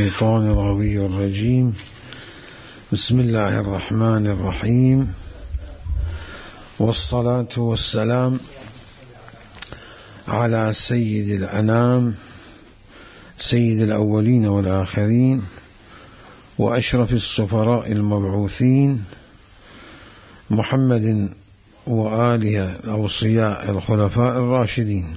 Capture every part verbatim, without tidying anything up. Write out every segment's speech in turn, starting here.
الشيطان الغوي الرجيم. بسم الله الرحمن الرحيم، والصلاة والسلام على سيد الأنام سيد الأولين والآخرين وأشرف السفراء المبعوثين محمد وآله الأوصياء الخلفاء الراشدين.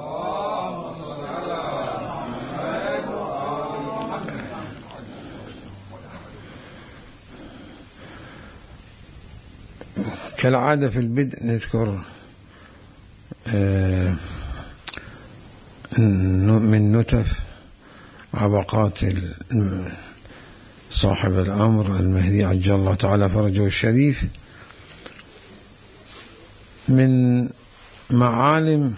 كالعادة في البدء نذكر من نتف عبقات صاحب الأمر المهدي عجل الله تعالى فرجه الشريف، من معالم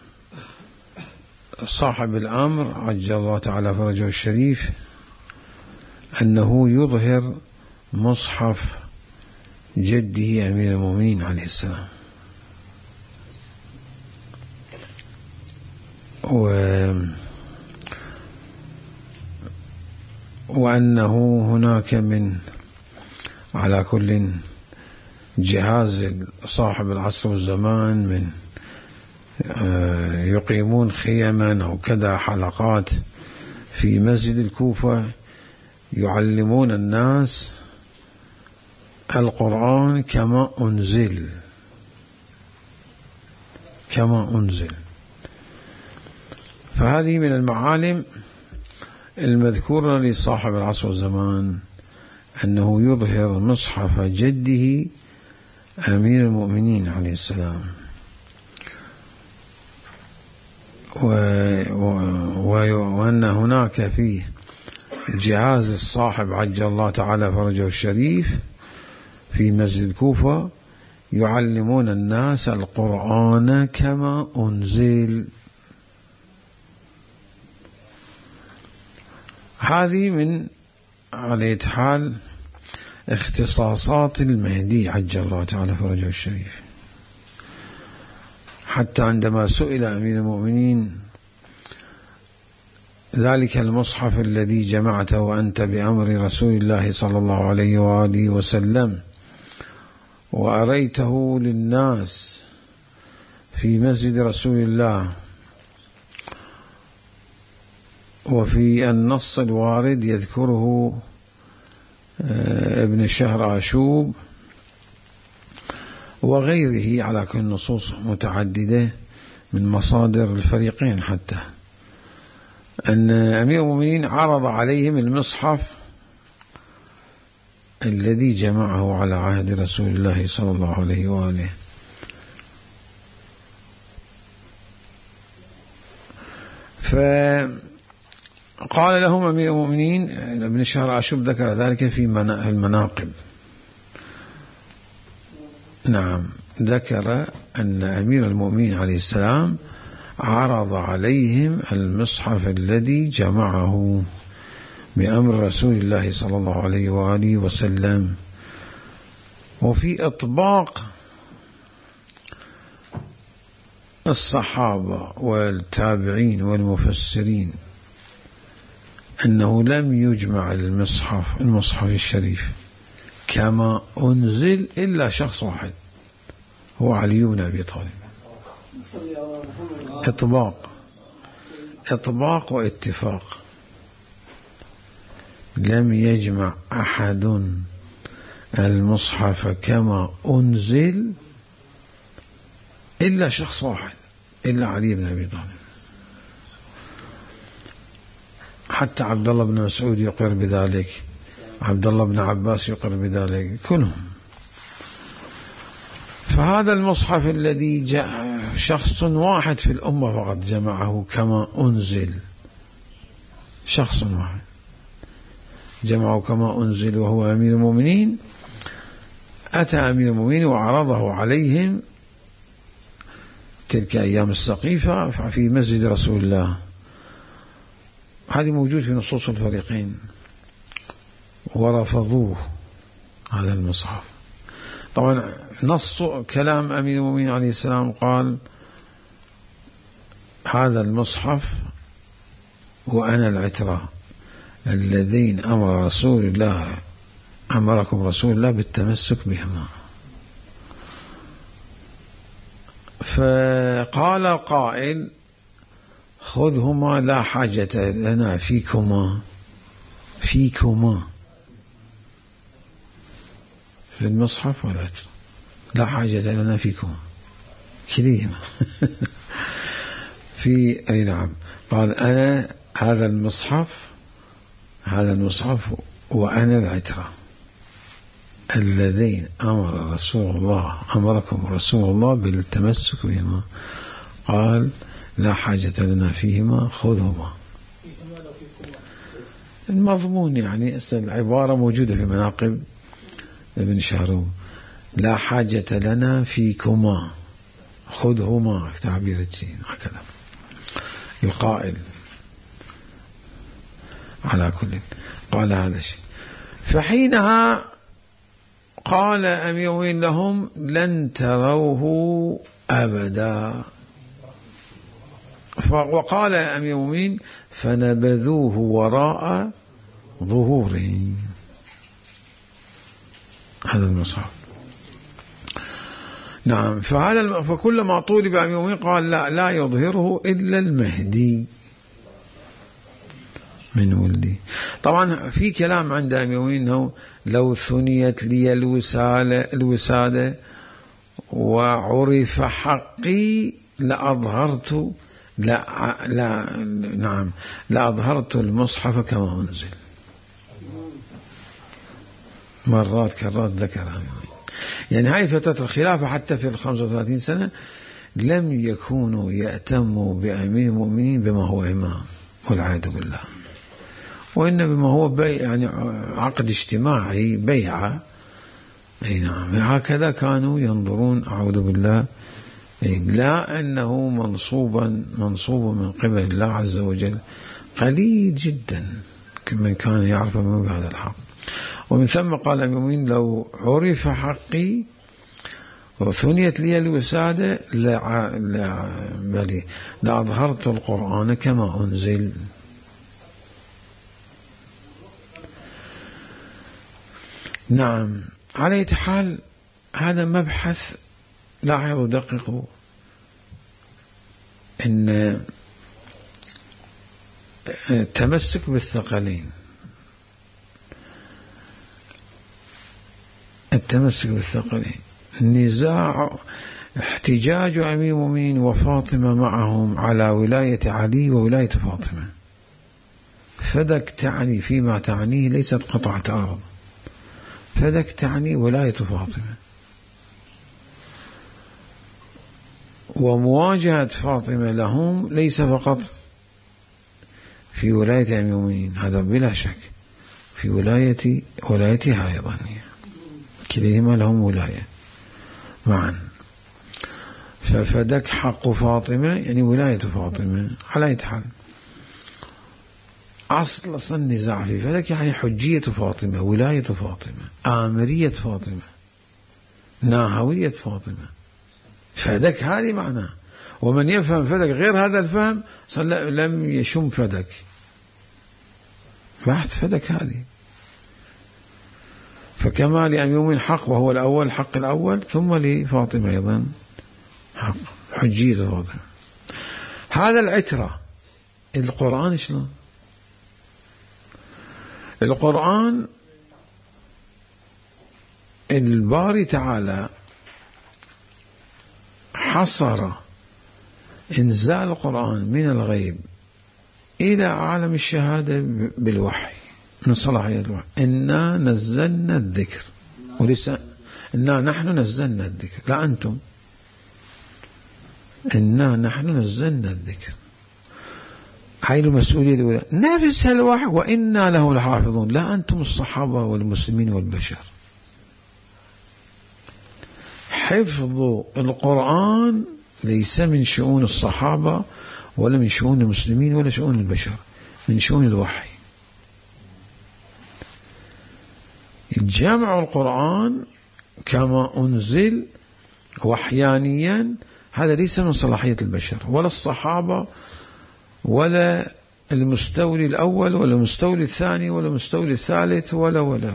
صاحب الأمر عجل الله تعالى فرجه الشريف أنه يظهر مصحف جده أمير المؤمنين عليه السلام، و... وأنه هناك من على كل جهاز صاحب العصر والزمان من يقيمون خيما أو كذا حلقات في مسجد الكوفة يعلمون الناس القرآن كما أنزل كما أنزل فهذه من المعالم المذكورة لصاحب العصر والزمان أنه يظهر مصحف جده أمير المؤمنين عليه السلام، و... و... وأن هناك فيه جهاز الصاحب عجل الله تعالى فرجه الشريف في مسجد كوفة يعلمون الناس القرآن كما أنزل. هذه من على حال اختصاصات المهدي عجل الله تعالى فرجه الشريف، حتى عندما سئل أمير المؤمنين ذلك المصحف الذي جمعته وأنت بأمر رسول الله صلى الله عليه وآله وسلم وأريته للناس في مسجد رسول الله، وفي النص الوارد يذكره ابن شهر عاشوب وغيره على كل نصوص متعددة من مصادر الفريقين، حتى أن أمير المؤمنين عرض عليهم المصحف الذي جمعه على عهد رسول الله صلى الله عليه وآله، فقال لهم أمير المؤمنين ابن شهر عاشوب ذكر ذلك في المناقب. نعم، ذكر أن أمير المؤمنين عليه السلام عرض عليهم المصحف الذي جمعه بأمر رسول الله صلى الله عليه وآله وسلم، وفي إطباق الصحابة والتابعين والمفسرين أنه لم يجمع المصحف المصحف الشريف كما أنزل إلا شخص واحد هو علي بن أبي طالب. إطباق إطباق واتفاق، لم يجمع أحد المصحف كما أنزل إلا شخص واحد إلا علي بن أبي طالب. حتى عبد الله بن مسعود يقر بذلك، عبد الله بن عباس يقر بذلك، كلهم. فهذا المصحف الذي جاء شخص واحد في الأمة فقط جمعه كما أنزل، شخص واحد جمعه كما أنزل وهو أمير المؤمنين. أتى أمير المؤمنين وعرضه عليهم تلك أيام السقيفة في مسجد رسول الله. هذا موجود في نصوص الفريقين، ورفضوه هذا المصحف. طبعا نص كلام أمير المؤمنين عليه السلام قال هذا المصحف وأنا العترة الذين أمر رسول الله أمركم رسول الله بالتمسك بهما. فقال القائل خذهما لا حاجة لنا فيكما فيكما في المصحف ولا لا حاجة لنا فيكما كلمة في أي نعم. قال أنا هذا المصحف هذا المصحف وأنا العترة الذين أمر رسول الله أمركم رسول الله بالتمسك بهما. قال لا حاجة لنا فيهما خذهما. المضمون يعني العبارة موجودة في مناقب ابن شهروب. لا حاجة لنا فيكما خذهما تعبير الجين هكذا القائل. على كل قال هذا الشيء. فحينها قال أمير لهم لن تروه أبدا. وقال أمير المؤمنين فنبذوه وراء ظهورهم. هذا المصحف. نعم. فهذا فكلما طولب أمير المؤمنين قال لا لا يظهره إلا المهدي من ولدي. طبعا في كلام عند أمير المؤمنين أنه لو ثنيت لي الوسادة وعرف حقي لأظهرت لا لا نعم لأظهرت المصحف كما أنزل. مرات كرات ذكر أمير المؤمنين. يعني هاي فترة الخلافة حتى في الخمسة وثلاثين سنة لم يكونوا يأتموا بأمير المؤمنين بما هو إمام والعياذ بالله، وإنما بما هو بيع يعني عقد اجتماعي بيعة. أي نعم. هكذا كانوا ينظرون أعوذ بالله. لا أنه منصوبا منصوب من قبل الله عز وجل. قليل جدا من كان يعرف من بعد الحق. ومن ثم قال المؤمنين لو عرف حقي وثنيت لي الوسادة لأظهرت القرآن كما أنزل. نعم. على أي حال هذا مبحث لاحظوا دققوا إن التمسك بالثقلين التمسك بالثقلين النزاع احتجاج أمير المؤمنين وفاطمة معهم على ولاية علي وولاية فاطمة. فذاك تعني فيما تعنيه ليست قطعة أرض، فذاك تعني ولاية فاطمة. ومواجهة فاطمة لهم ليس فقط في ولاية أمير المؤمنين، هذا بلا شك في ولاية ولايتها أيضا، كلهما لهم ولاية معا. ففدك حق فاطمة يعني ولاية فاطمة على يتحل. أصل أصل النزاع في فدك يعني حجية فاطمة، ولاية فاطمة، آمرية فاطمة، ناهوية فاطمة. فدك هذه معناه. ومن يفهم فدك غير هذا الفهم لم يشم فدك. بحث فدك هذه. فكما لأمير المؤمنين حق وهو الأول حق الأول، ثم لفاطمة أيضا حق حجية فاطمة. هذا العترة. القرآن شلون؟ القرآن الباري تعالى حصر إنزال القرآن من الغيب إلى عالم الشهادة بالوحي من صلاحية الوحي. إنا نزلنا الذكر ولسه إنا نحن نزلنا الذكر لا أنتم. إنا نحن نزلنا الذكر هاي المسؤولية الأولى. نفس الوحي وإنا له لحافظون لا أنتم الصحابة والمسلمين والبشر. حفظ القرآن ليس من شؤون الصحابة ولا من شؤون المسلمين ولا شؤون البشر، من شؤون الوحي. جمع القرآن كما أنزل وحيانيا هذا ليس من صلاحية البشر ولا الصحابة ولا المستولي الأول ولا المستولي الثاني ولا المستولي الثالث ولا ولا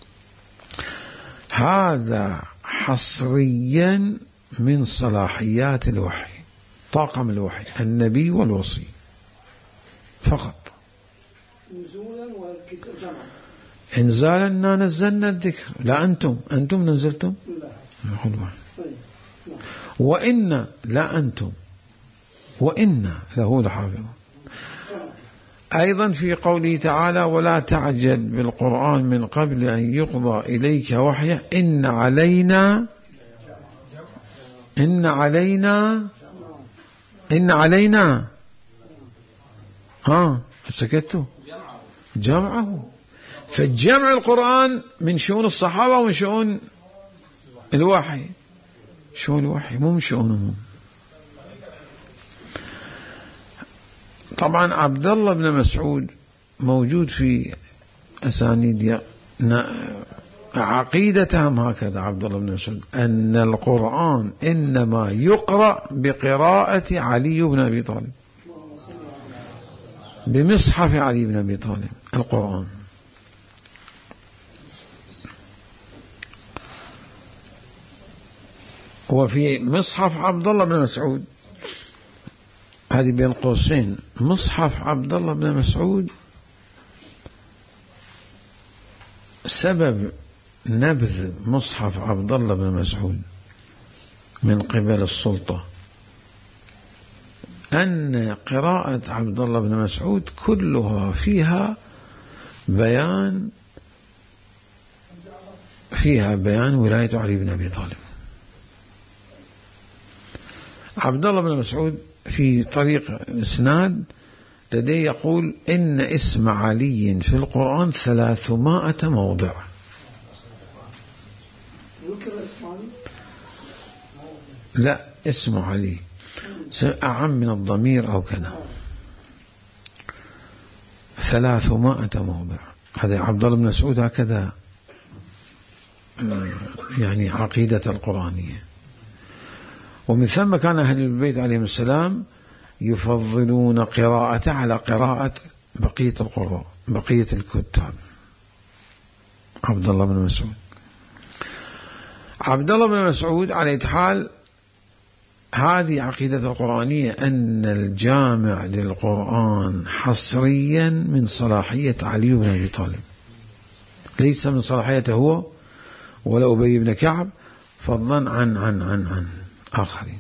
هذا حصريا من صلاحيات الوحي، طاقم الوحي النبي والوصي فقط. إنزالا نزلنا الذكر، لا أنتم أنتم نزلتم، وإن لا أنتم وإن له لحافظ. أيضا في قوله تعالى ولا تعجل بالقرآن من قبل أن يقضى إليك وحيه إن علينا إن علينا إن علينا ها سكتوا جمعه. فالجمع القرآن من شؤون الصحابة ومن شؤون الوحي، شؤون الوحي مو من شؤونهم. طبعا عبد الله بن مسعود موجود في أسانيد عقيدتهم هكذا، عبد الله بن مسعود أن القرآن إنما يقرأ بقراءة علي بن أبي طالب، بمصحف علي بن أبي طالب القرآن. وفي مصحف عبد الله بن مسعود، هذه بين قوسين، مصحف عبد الله بن مسعود سبب نبذ مصحف عبد الله بن مسعود من قبل السلطة أن قراءة عبد الله بن مسعود كلها فيها بيان فيها بيان ولاية علي بن أبي طالب. عبد الله بن مسعود في طريق الإسناد لديه يقول إن اسم علي في القرآن ثلاثمائة موضع. لا اسم علي أعم من الضمير أو كذا، ثلاثمائة موضع. هذا عبد الله بن مسعود هكذا يعني عقيدة القرآنية. ومن ثم كان أهل البيت عليهم السلام يفضلون قراءة على قراءة بقية القراء بقية الكتاب. عبد الله بن مسعود عبد الله بن مسعود على حال هذه عقيدة القرآنية أن الجامع للقرآن حصريا من صلاحية علي بن أبي طالب، ليس من صلاحيته هو ولا أبي بن كعب، فضلا عن عن عن عن آخرين.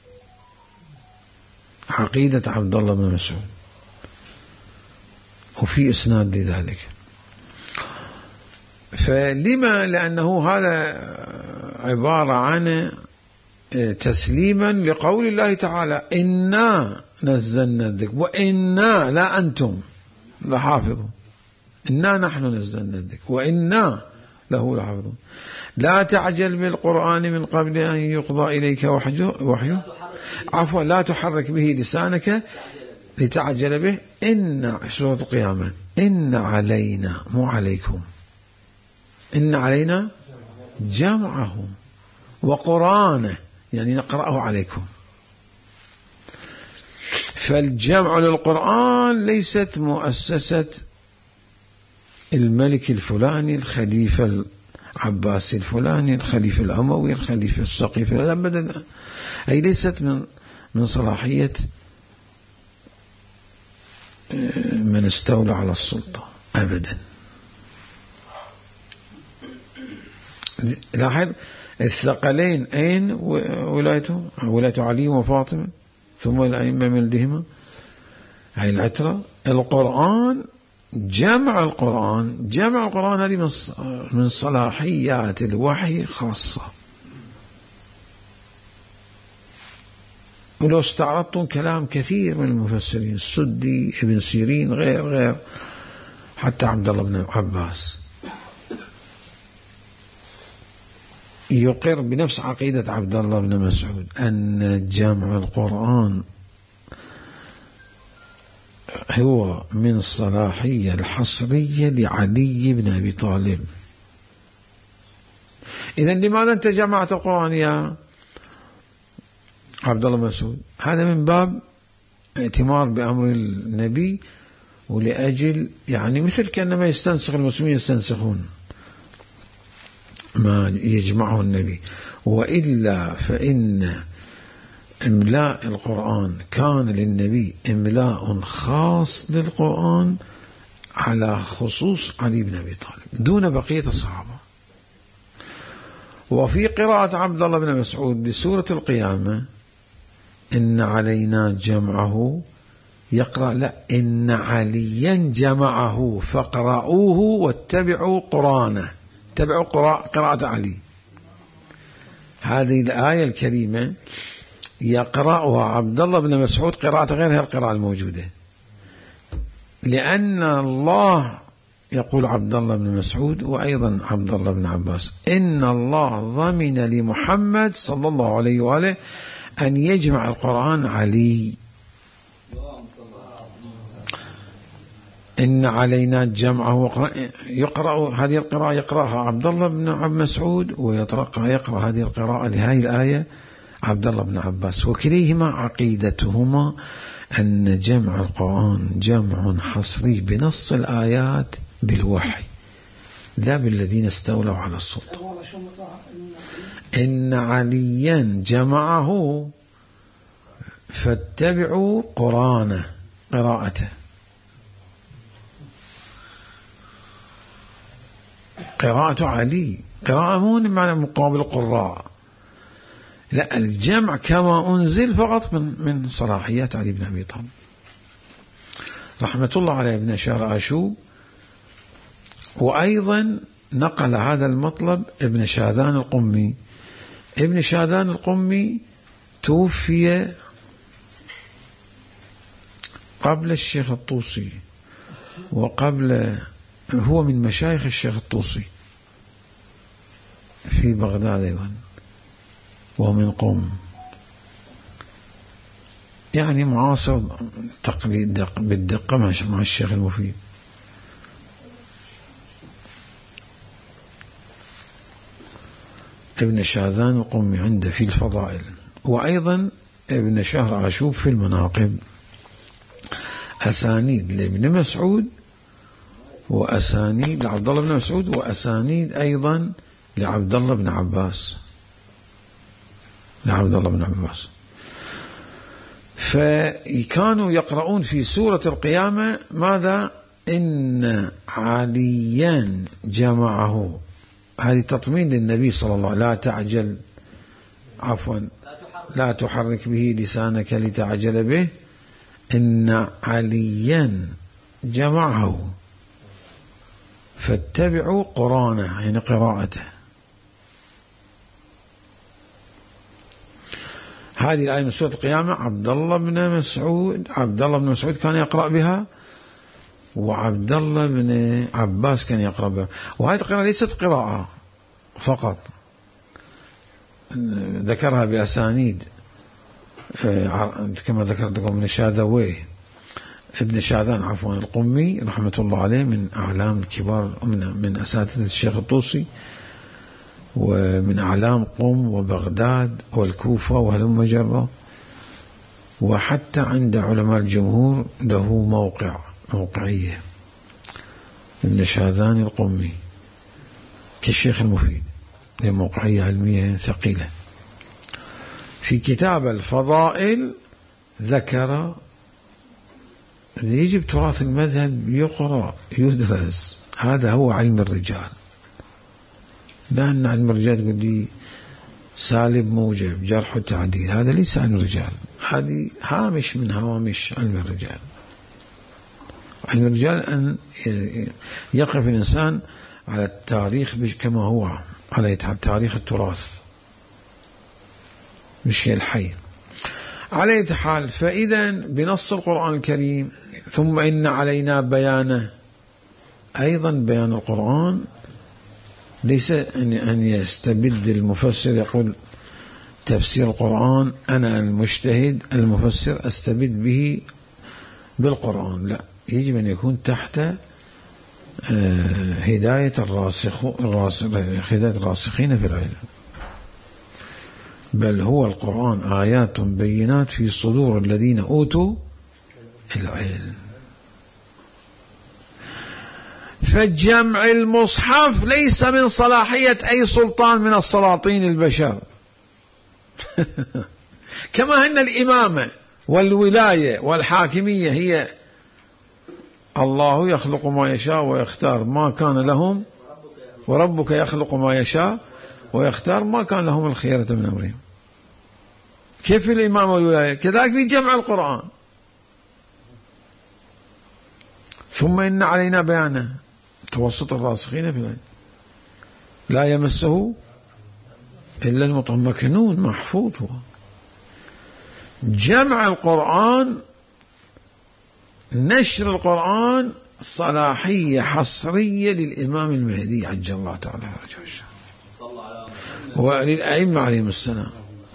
عقيدة عبد الله بن مسعود وفي إسناد لذلك. فلما؟ لأنه هذا عبارة عن تسليما لقول الله تعالى إنا نزلنا الذكر وإنا لا أنتم لحافظون، إنا نحن نزلنا الذكر وإنا له لحافظون. لا تعجل بالقرآن من قبل أن يقضى إليك وحيه، عفوا لا تحرك به لسانك لتعجل به. إن سورة القيامة إن علينا مو عليكم، إن علينا جمعه وقرآنه يعني نقرأه عليكم. فالجمع للقرآن ليست مؤسسة الملك الفلاني الخليفة العباسي الفلاني الخليفة الأموي الخليفة السقيفي أبدا، أي ليست من من صلاحية من استولى على السلطة أبدا. لاحظ الثقلين أين ولايته؟ ولاية علي وفاطمة ثم الأئمة من دهما، هاي العترة. القرآن جمع القرآن جمع القرآن هذه من صلاحيات الوحي خاصة. ولو استعرضتم كلام كثير من المفسرين السدي ابن سيرين غير غير حتى عبد الله بن عباس يقر بنفس عقيدة عبد الله بن مسعود أن جمع القرآن هو من صلاحية الحصرية لعلي بن أبي طالب. إذن لماذا أنت جمعت القرآن يا عبد الله بن مسعود؟ هذا من باب ائتمار بأمر النبي ولأجل يعني مثل كأنما يستنسخ المسلمين يستنسخون ما يجمعه النبي. وإلا فإن إملاء القرآن كان للنبي إملاء خاص للقرآن على خصوص علي بن أبي طالب دون بقية الصحابة. وفي قراءة عبد الله بن مسعود لسورة القيامة إن علينا جمعه يقرأ لا إن عليا جمعه فاقرؤوه واتبعوا قرآنه، اتبعوا قراءة علي. هذه الآية الكريمة يقرأها عبد الله بن مسعود قراءة غير هذه القراءة الموجودة، لأن الله يقول عبد الله بن مسعود وأيضا عبد الله بن عباس إن الله ضمن لمحمد صلى الله عليه وآله أن يجمع القرآن علي. إن علينا جمعه يقرأ هذه القراءة يقرأها عبد الله بن عبد مسعود ويقرأ يقرأ هذه القراءة لهذه الآية عبد الله بن عباس، وكليهما عقيدتهما أن جمع القرآن جمع حصري بنص الآيات بالوحي لا بالذين استولوا على السلطة. إن عليا جمعه فاتبعوا قرآنه قراءته. قراءة علي قراءة مو معنى مقابل القراء، لا الجمع كما أنزل فقط من من صلاحيات علي بن أبي طالب رحمة الله عليه ابن شهر آشوب. وأيضا نقل هذا المطلب ابن شاذان القمي. ابن شاذان القمي توفي قبل الشيخ الطوسي وقبل، هو من مشايخ الشيخ الطوسي في بغداد أيضا ومن قم، يعني معاصر تقليد بالدقة مع الشيخ المفيد. ابن شاذان القمي عنده في الفضائل، وأيضا ابن شهر عاشوب في المناقب، أسانيد لابن مسعود وأسانيد لعبد الله بن مسعود وأسانيد أيضا لعبد الله بن عباس لعبد الله بن عباس. فكانوا يقرؤون في سورة القيامة ماذا؟ إن عليا جمعه، هذه تطمين للنبي صلى الله عليه وسلم، لا تعجل عفوا لا تحرك به لسانك لتعجل به، إن عليا جمعه فاتبعوا قرآنه يعني قراءته. هذه الآية من سورة القيامة عبد الله بن مسعود عبد الله بن مسعود كان يقرأ بها، وعبد الله بن عباس كان يقرأ بها. وهذه القراءة ليست قراءة فقط، ذكرها بأسانيد كما ذكرت لكم من شاذويه ابن شاذان عفوا القمي رحمة الله عليه، من أعلام الكبار من, من أساتذة الشيخ الطوسي، ومن أعلام قم وبغداد والكوفة وهلم جرة، وحتى عند علماء الجمهور له موقع موقعية ابن شاذان القمي كالشيخ المفيد، موقعية علمية ثقيلة. في كتاب الفضائل ذكر يجب تراث المذهب يقرأ يدرس، هذا هو علم الرجال، لأن علم الرجال تقول لي سالب موجب جرح وتعديل، هذا ليس علم الرجال، هذه هامش من هوامش علم الرجال. علم الرجال أن يقف الإنسان على التاريخ كما هو، على تاريخ التراث مش الحي. على أي حال، فإذا بنص القرآن الكريم ثم إن علينا بيانه، أيضا بيان القرآن ليس أن يستبد المفسر يقول تفسير القرآن أنا المجتهد المفسر أستبد به بالقرآن، لا، يجب أن يكون تحت هداية الراسخين في العلم. بل هو القرآن آيات بينات في صدور الذين أوتوا العلم. فجمع المصحف ليس من صلاحية أي سلطان من السلاطين البشر كما أن الإمامة والولاية والحاكمية هي الله يخلق ما يشاء ويختار ما كان لهم، وربك يخلق ما يشاء ويختار ما كان لهم الخيرة من أمرهم. كيف الإمامة والولاية؟ كذلك في جمع القرآن. ثم إن علينا بيانه، توسط الراسخين في العلم، لا يمسه إلا المتمكنون، محفوظ. جمع القرآن، نشر القرآن صلاحية حصرية للإمام المهدي عجل الله تعالى فرجه وللأئمة عليهم السلام.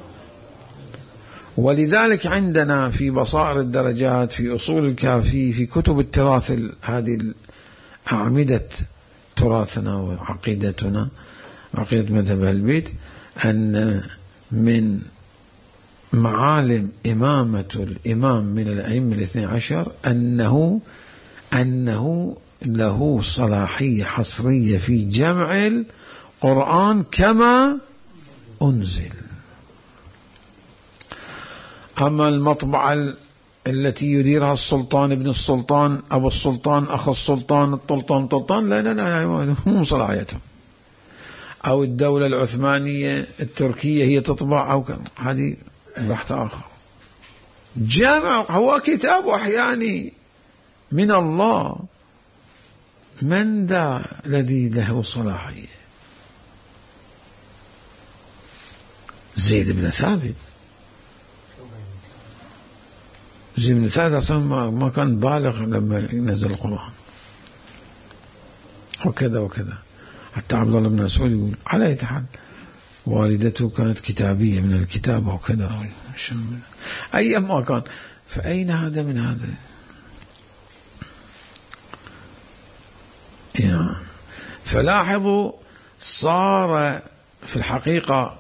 ولذلك عندنا في بصائر الدرجات، في أصول الكافي، في كتب التراث، هذه أعمدة تراثنا وعقيدتنا، عقيدة مذهب البيت، أن من معالم إمامة الإمام من الأئمة الاثني عشر أنه أنه له صلاحية حصرية في جمع القرآن كما أنزل. أما المطبعة التي يديرها السلطان ابن السلطان أبو السلطان أخو السلطان الطلطان طلطان، لا لا لا مو صلاحيتهم. أو الدولة العثمانية التركية هي تطبع، أو هذه بحث آخر. جامع هو كتاب وحياني من الله، من ذا الذي له صلاحية؟ زيد بن ثابت. زيد بن ثابت أصلا ما كان بالغ لما نزل القرآن، وكذا وكذا. حتى عبد الله بن مسعود يقول على أي حال والدته كانت كتابية من الكتابة وكذا، أي ما كان. فأين هذا من هذا؟ يعني فلاحظوا صار في الحقيقة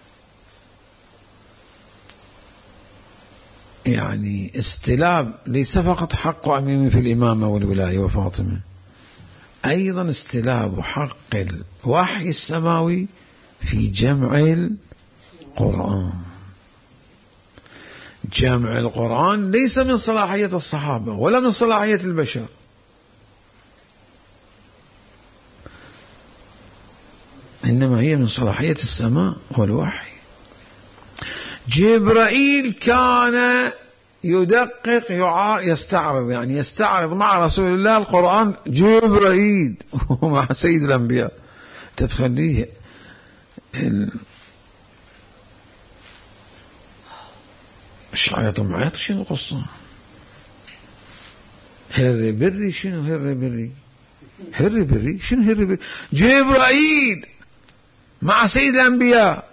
يعني استلاب ليس فقط حق أمين في الإمامة والولاية وفاطمة، أيضا استلاب حق الوحي السماوي في جمع القرآن. جمع القرآن ليس من صلاحية الصحابة ولا من صلاحية البشر، إنما هي من صلاحية السماء والوحي. جبرائيل كان يدقق يستعرض، يعني يستعرض مع رسول الله القرآن. جبرائيل مع سيد الأنبياء تتخليه الشعيط معيط. شنو القصة؟ هري بري. شنو هري بري؟ هري بري شنو هري بري؟ جبرائيل مع سيد الأنبياء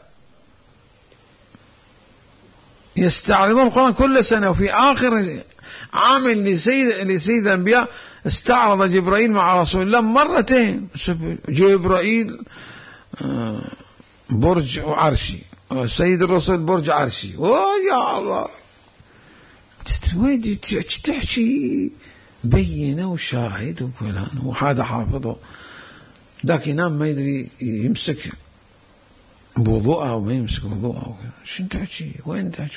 يستعرضون القرآن كل سنة، وفي آخر عام لسيد, لسيد الأنبياء استعرض جبرائيل مع رسول الله مرتين. جبرائيل برج عرشي، سيد الرسول برج عرشي. يا الله وين تحكي بينه وشاهد وكلام، وهذا حافظه ذاك ينام ما يدري يمسك بوضوءه أو ما يمسك بوضوءه. شو تحكي؟ وين تحكي؟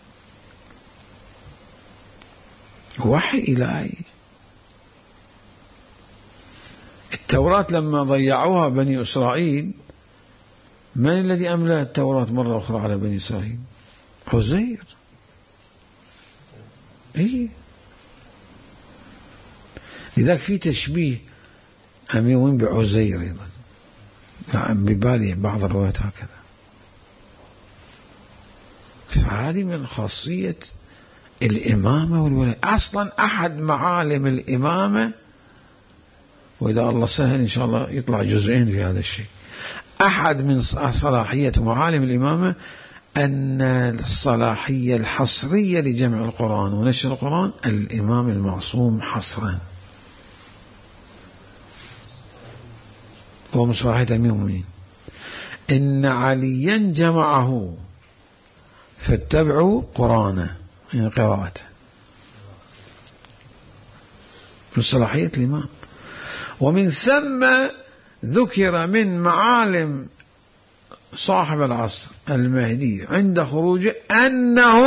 وحي إلهي. التوراة لما ضيعوها بني إسرائيل، من الذي أملى التوراة مرة أخرى على بني إسرائيل؟ عزير. إيه؟ لذلك في تشبيه أميون بعزير أيضا، يعني ببالي بعض الروايات هكذا. فهذه من خاصية الإمامة والولاية. أصلا أحد معالم الإمامة، وإذا الله سهل إن شاء الله يطلع جزئين في هذا الشيء، أحد من صلاحية معالم الإمامة أن الصلاحية الحصرية لجمع القرآن ونشر القرآن الإمام المعصوم حصرا، هو من صلاحية أمير المؤمنين. إن عليا جمعه فاتبعوا قرآنه، يعني قراءته، من صلاحية الإمام. ومن ثم ذكر من معالم صاحب العصر المهدي عند خروجه أنه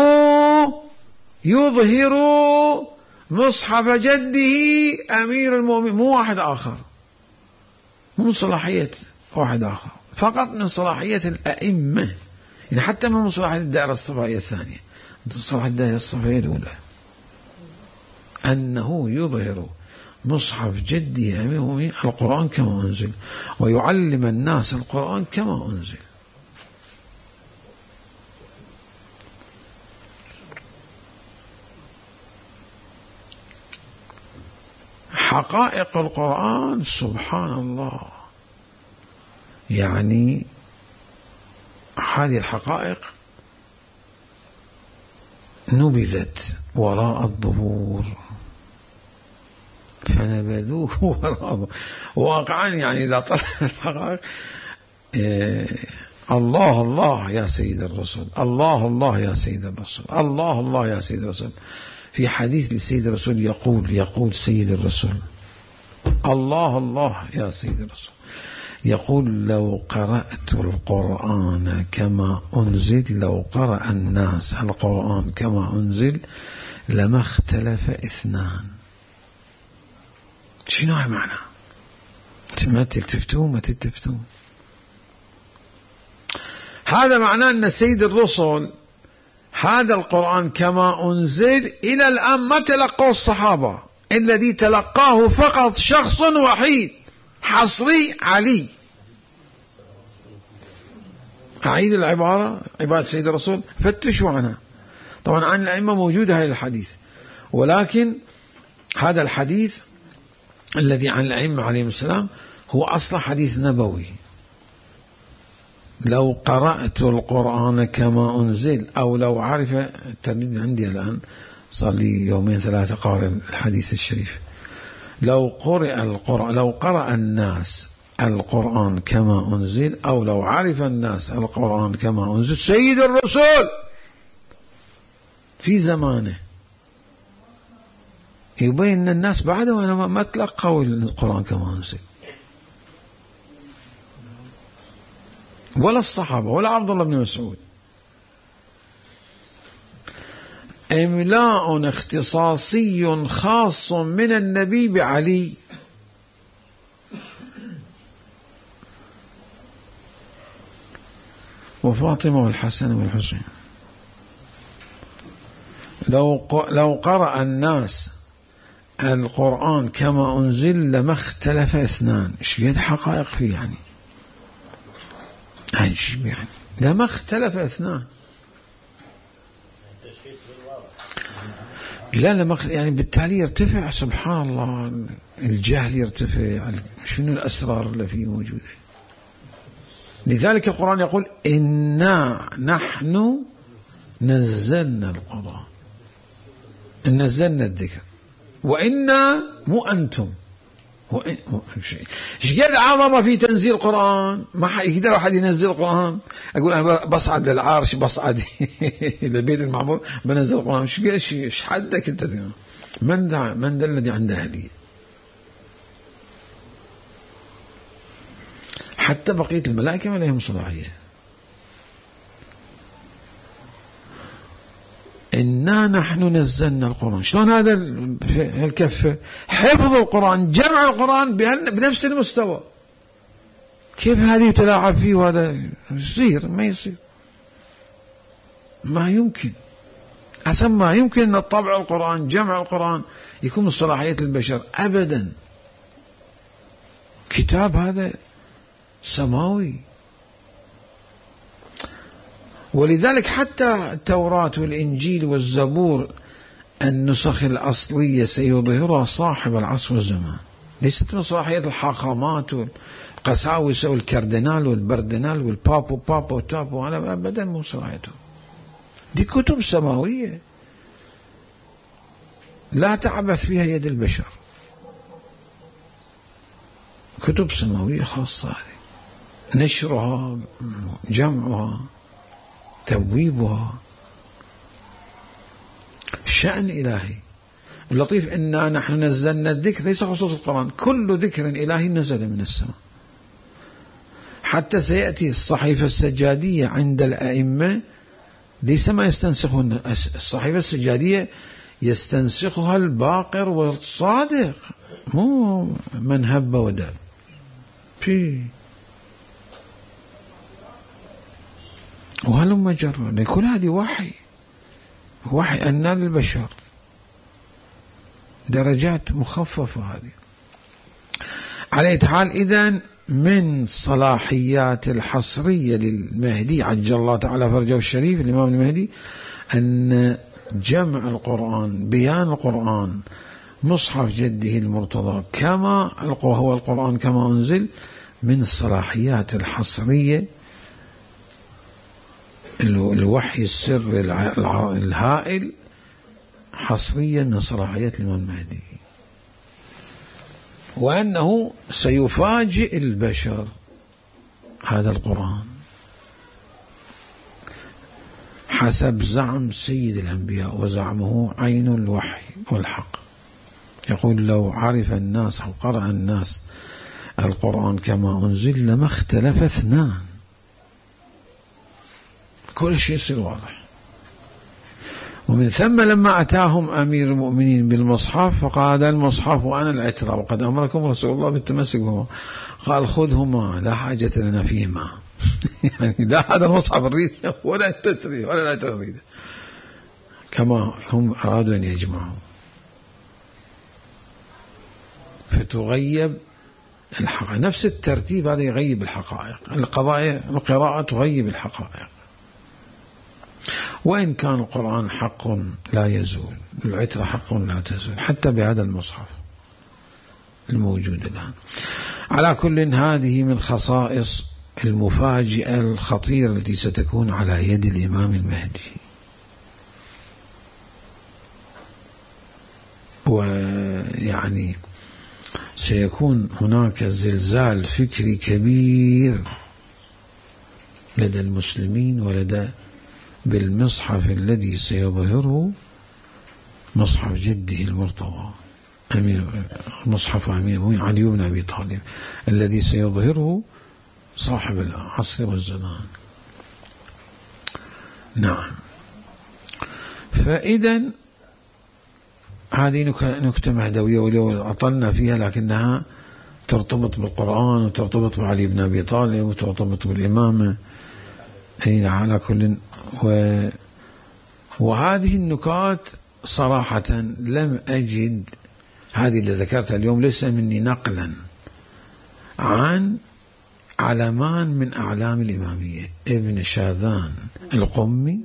يظهر مصحف جده أمير المؤمنين، مو واحد آخر، مو من صلاحية واحد آخر، فقط من صلاحية الأئمة، يعني حتى من صلاحية الدائرة الصفائية الثانية، صلاحية الدائرة الصفائية الأولى، أنه يظهر مصحف جده أمير المؤمنين القرآن كما أنزل، ويعلم الناس القرآن كما أنزل. حقائق القرآن سبحان الله، يعني هذه الحقائق نبذت وراء الظهور فنبذوه وراء الظهور واقعا. يعني إذا طلع الحقائق إيه الله الله يا سيد الرسول، الله الله يا سيد الرسول، الله الله يا سيد الرسول. في حديث للسيد الرسول يقول يقول سيد الرسول الله الله يا سيد الرسول، يقول لو قرأت القرآن كما أنزل، لو قرأ الناس القرآن كما أنزل لما اختلف اثنان. شنو معنى؟ ما تلتفتون ما تلتفتون. هذا معناه أن سيد الرسل هذا القرآن كما أنزل إلى الآن ما تلقاه الصحابة، الذي تلقاه فقط شخص وحيد حصري علي. أعيد العبارة، عبارة سيد الرسول فتشوا عنها. طبعا عن الأئمة موجودة هذا الحديث، ولكن هذا الحديث الذي عن الأئمة عليهم السلام هو أصلا حديث نبوي. لو قرأت القرآن كما أنزل، أو لو عرف الترديد عندي الآن صار لي يومين ثلاثة قارئ الحديث الشريف. لو قرأ القرآن لو قرأ الناس القرآن كما أنزل، أو لو عرف الناس القرآن كما أنزل سيد الرسول في زمانه، يبين أن الناس بعده ما تلقوا القرآن كما أنزل، ولا الصحابة ولا عبد الله بن مسعود. إملاء اختصاصي خاص من النبي بعلي. وفاطمة والحسن والحسين. لو لو قرأ الناس القرآن كما أنزل لما اختلف اثنان. ايش قد حقائق فيه يعني عجيب، يعني لما اختلف اثنان. لا لما يعني بالتالي يرتفع سبحان الله، الجهل يرتفع، شنو الأسرار اللي فيه موجودة. لذلك القرآن يقول إنا نحن نزلنا القرآن، نزلنا الذكر، وإنا مو أنتم. ايش قد عظمة في تنزيل القرآن، ما يقدر أحد ينزل القرآن. أقول أنا بصعد للعرش، بصعد للبيت المعمور بنزل القرآن. ايش ايش حدك أنت؟ من ذا من ذا الذي عنده أهلية؟ حتى بقية الملائكة ما لهم صلاحية. إنا نحن نزلنا القرآن. شلون هذا الكفة؟ حفظ القرآن، جمع القرآن بنفس المستوى. كيف هذه يتلاعب فيه؟ وهذا يصير ما يصير، ما يمكن أصلا، ما يمكن أن طبع القرآن جمع القرآن يكون من صلاحية البشر أبدا. كتاب هذا سماوي. ولذلك حتى التوراة والإنجيل والزبور النسخ الأصلية سيظهرها صاحب العصر والزمان، ليست من صلاحية الحاخامات والقساوسة والكردينال والبردينال والبابو بابو تابو، أنا أبدا مو صلاحيته. دي كتب سماوية لا تعبث فيها يد البشر، كتب سماوية خاصة، نشرها، جمعها، تبويبها، شأن إلهي. اللطيف إنا نحن نزلنا الذكر، ليس خصوص القرآن، كل ذكر إلهي نزل من السماء. حتى سيأتي الصحيفة السجادية عند الأئمة ليس ما يستنسخون، الصحيفة السجادية يستنسخها الباقر والصادق، مو من هب ودب في. وهلم جر، كل هذه وحي، وحي أن للبشر درجات مخففة هذه. على أي حال، إذن من صلاحيات الحصرية للمهدي عجل الله تعالى فرجه الشريف الإمام المهدي أن جمع القرآن، بيان القرآن، مصحف جده المرتضى كما هو القرآن كما أنزل، من الصلاحيات الحصرية، الوحي السر الهائل حصريا من صلاحيات الإمام المهدي، وأنه سيفاجئ البشر هذا القرآن حسب زعم سيد الأنبياء، وزعمه عين الوحي والحق. يقول لو عرف الناس أو قرأ الناس القرآن كما أنزل لما اختلف اثنان، كل شيء يصير واضح. ومن ثم لما أتاهم أمير المؤمنين بالمصحف فقال المصحف وأنا العترة وقد أمركم رسول الله بالتمسك بهما، قال خذهما لا حاجة لنا فيهما يعني لا هذا المصحف نريده ولا أنت تريده ولا لا تريده، كما هم أرادوا أن يجمعوا، فتغيب الحقائق. نفس الترتيب هذا يغيب الحقائق، القضايا القراءة تغيب الحقائق. وإن كان القرآن حق لا يزول، العترة حق لا تزول، حتى بهذا المصحف الموجود الآن. على كل، هذه من خصائص المفاجئة الخطيرة التي ستكون على يد الإمام المهدي. ويعني سيكون هناك زلزال فكري كبير لدى المسلمين ولدى بالمصحف الذي سيظهره مصحف جده المرتضى، مصحف أمين علي بن أبي طالب الذي سيظهره صاحب العصر والزمان. نعم. فإذا هذه نكتة مهدوية ولو أطلنا فيها لكنها ترتبط بالقرآن وترتبط بعلي بن أبي طالب وترتبط بالإمامة. أي على كل، و... وهذه النكات صراحة لم أجد، هذه اللي ذكرتها اليوم ليس مني نقلا عن علمان من أعلام الإمامية، ابن شاذان القمي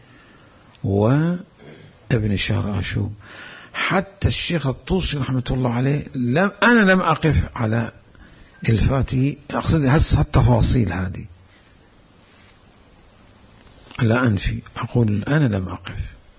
وابن شهر آشوب، حتى الشيخ الطوسي رحمة الله عليه لم أنا لم أقف على الفاتي، أقصد هسه التفاصيل هذه لا أنفي، أقول أنا لم أقف.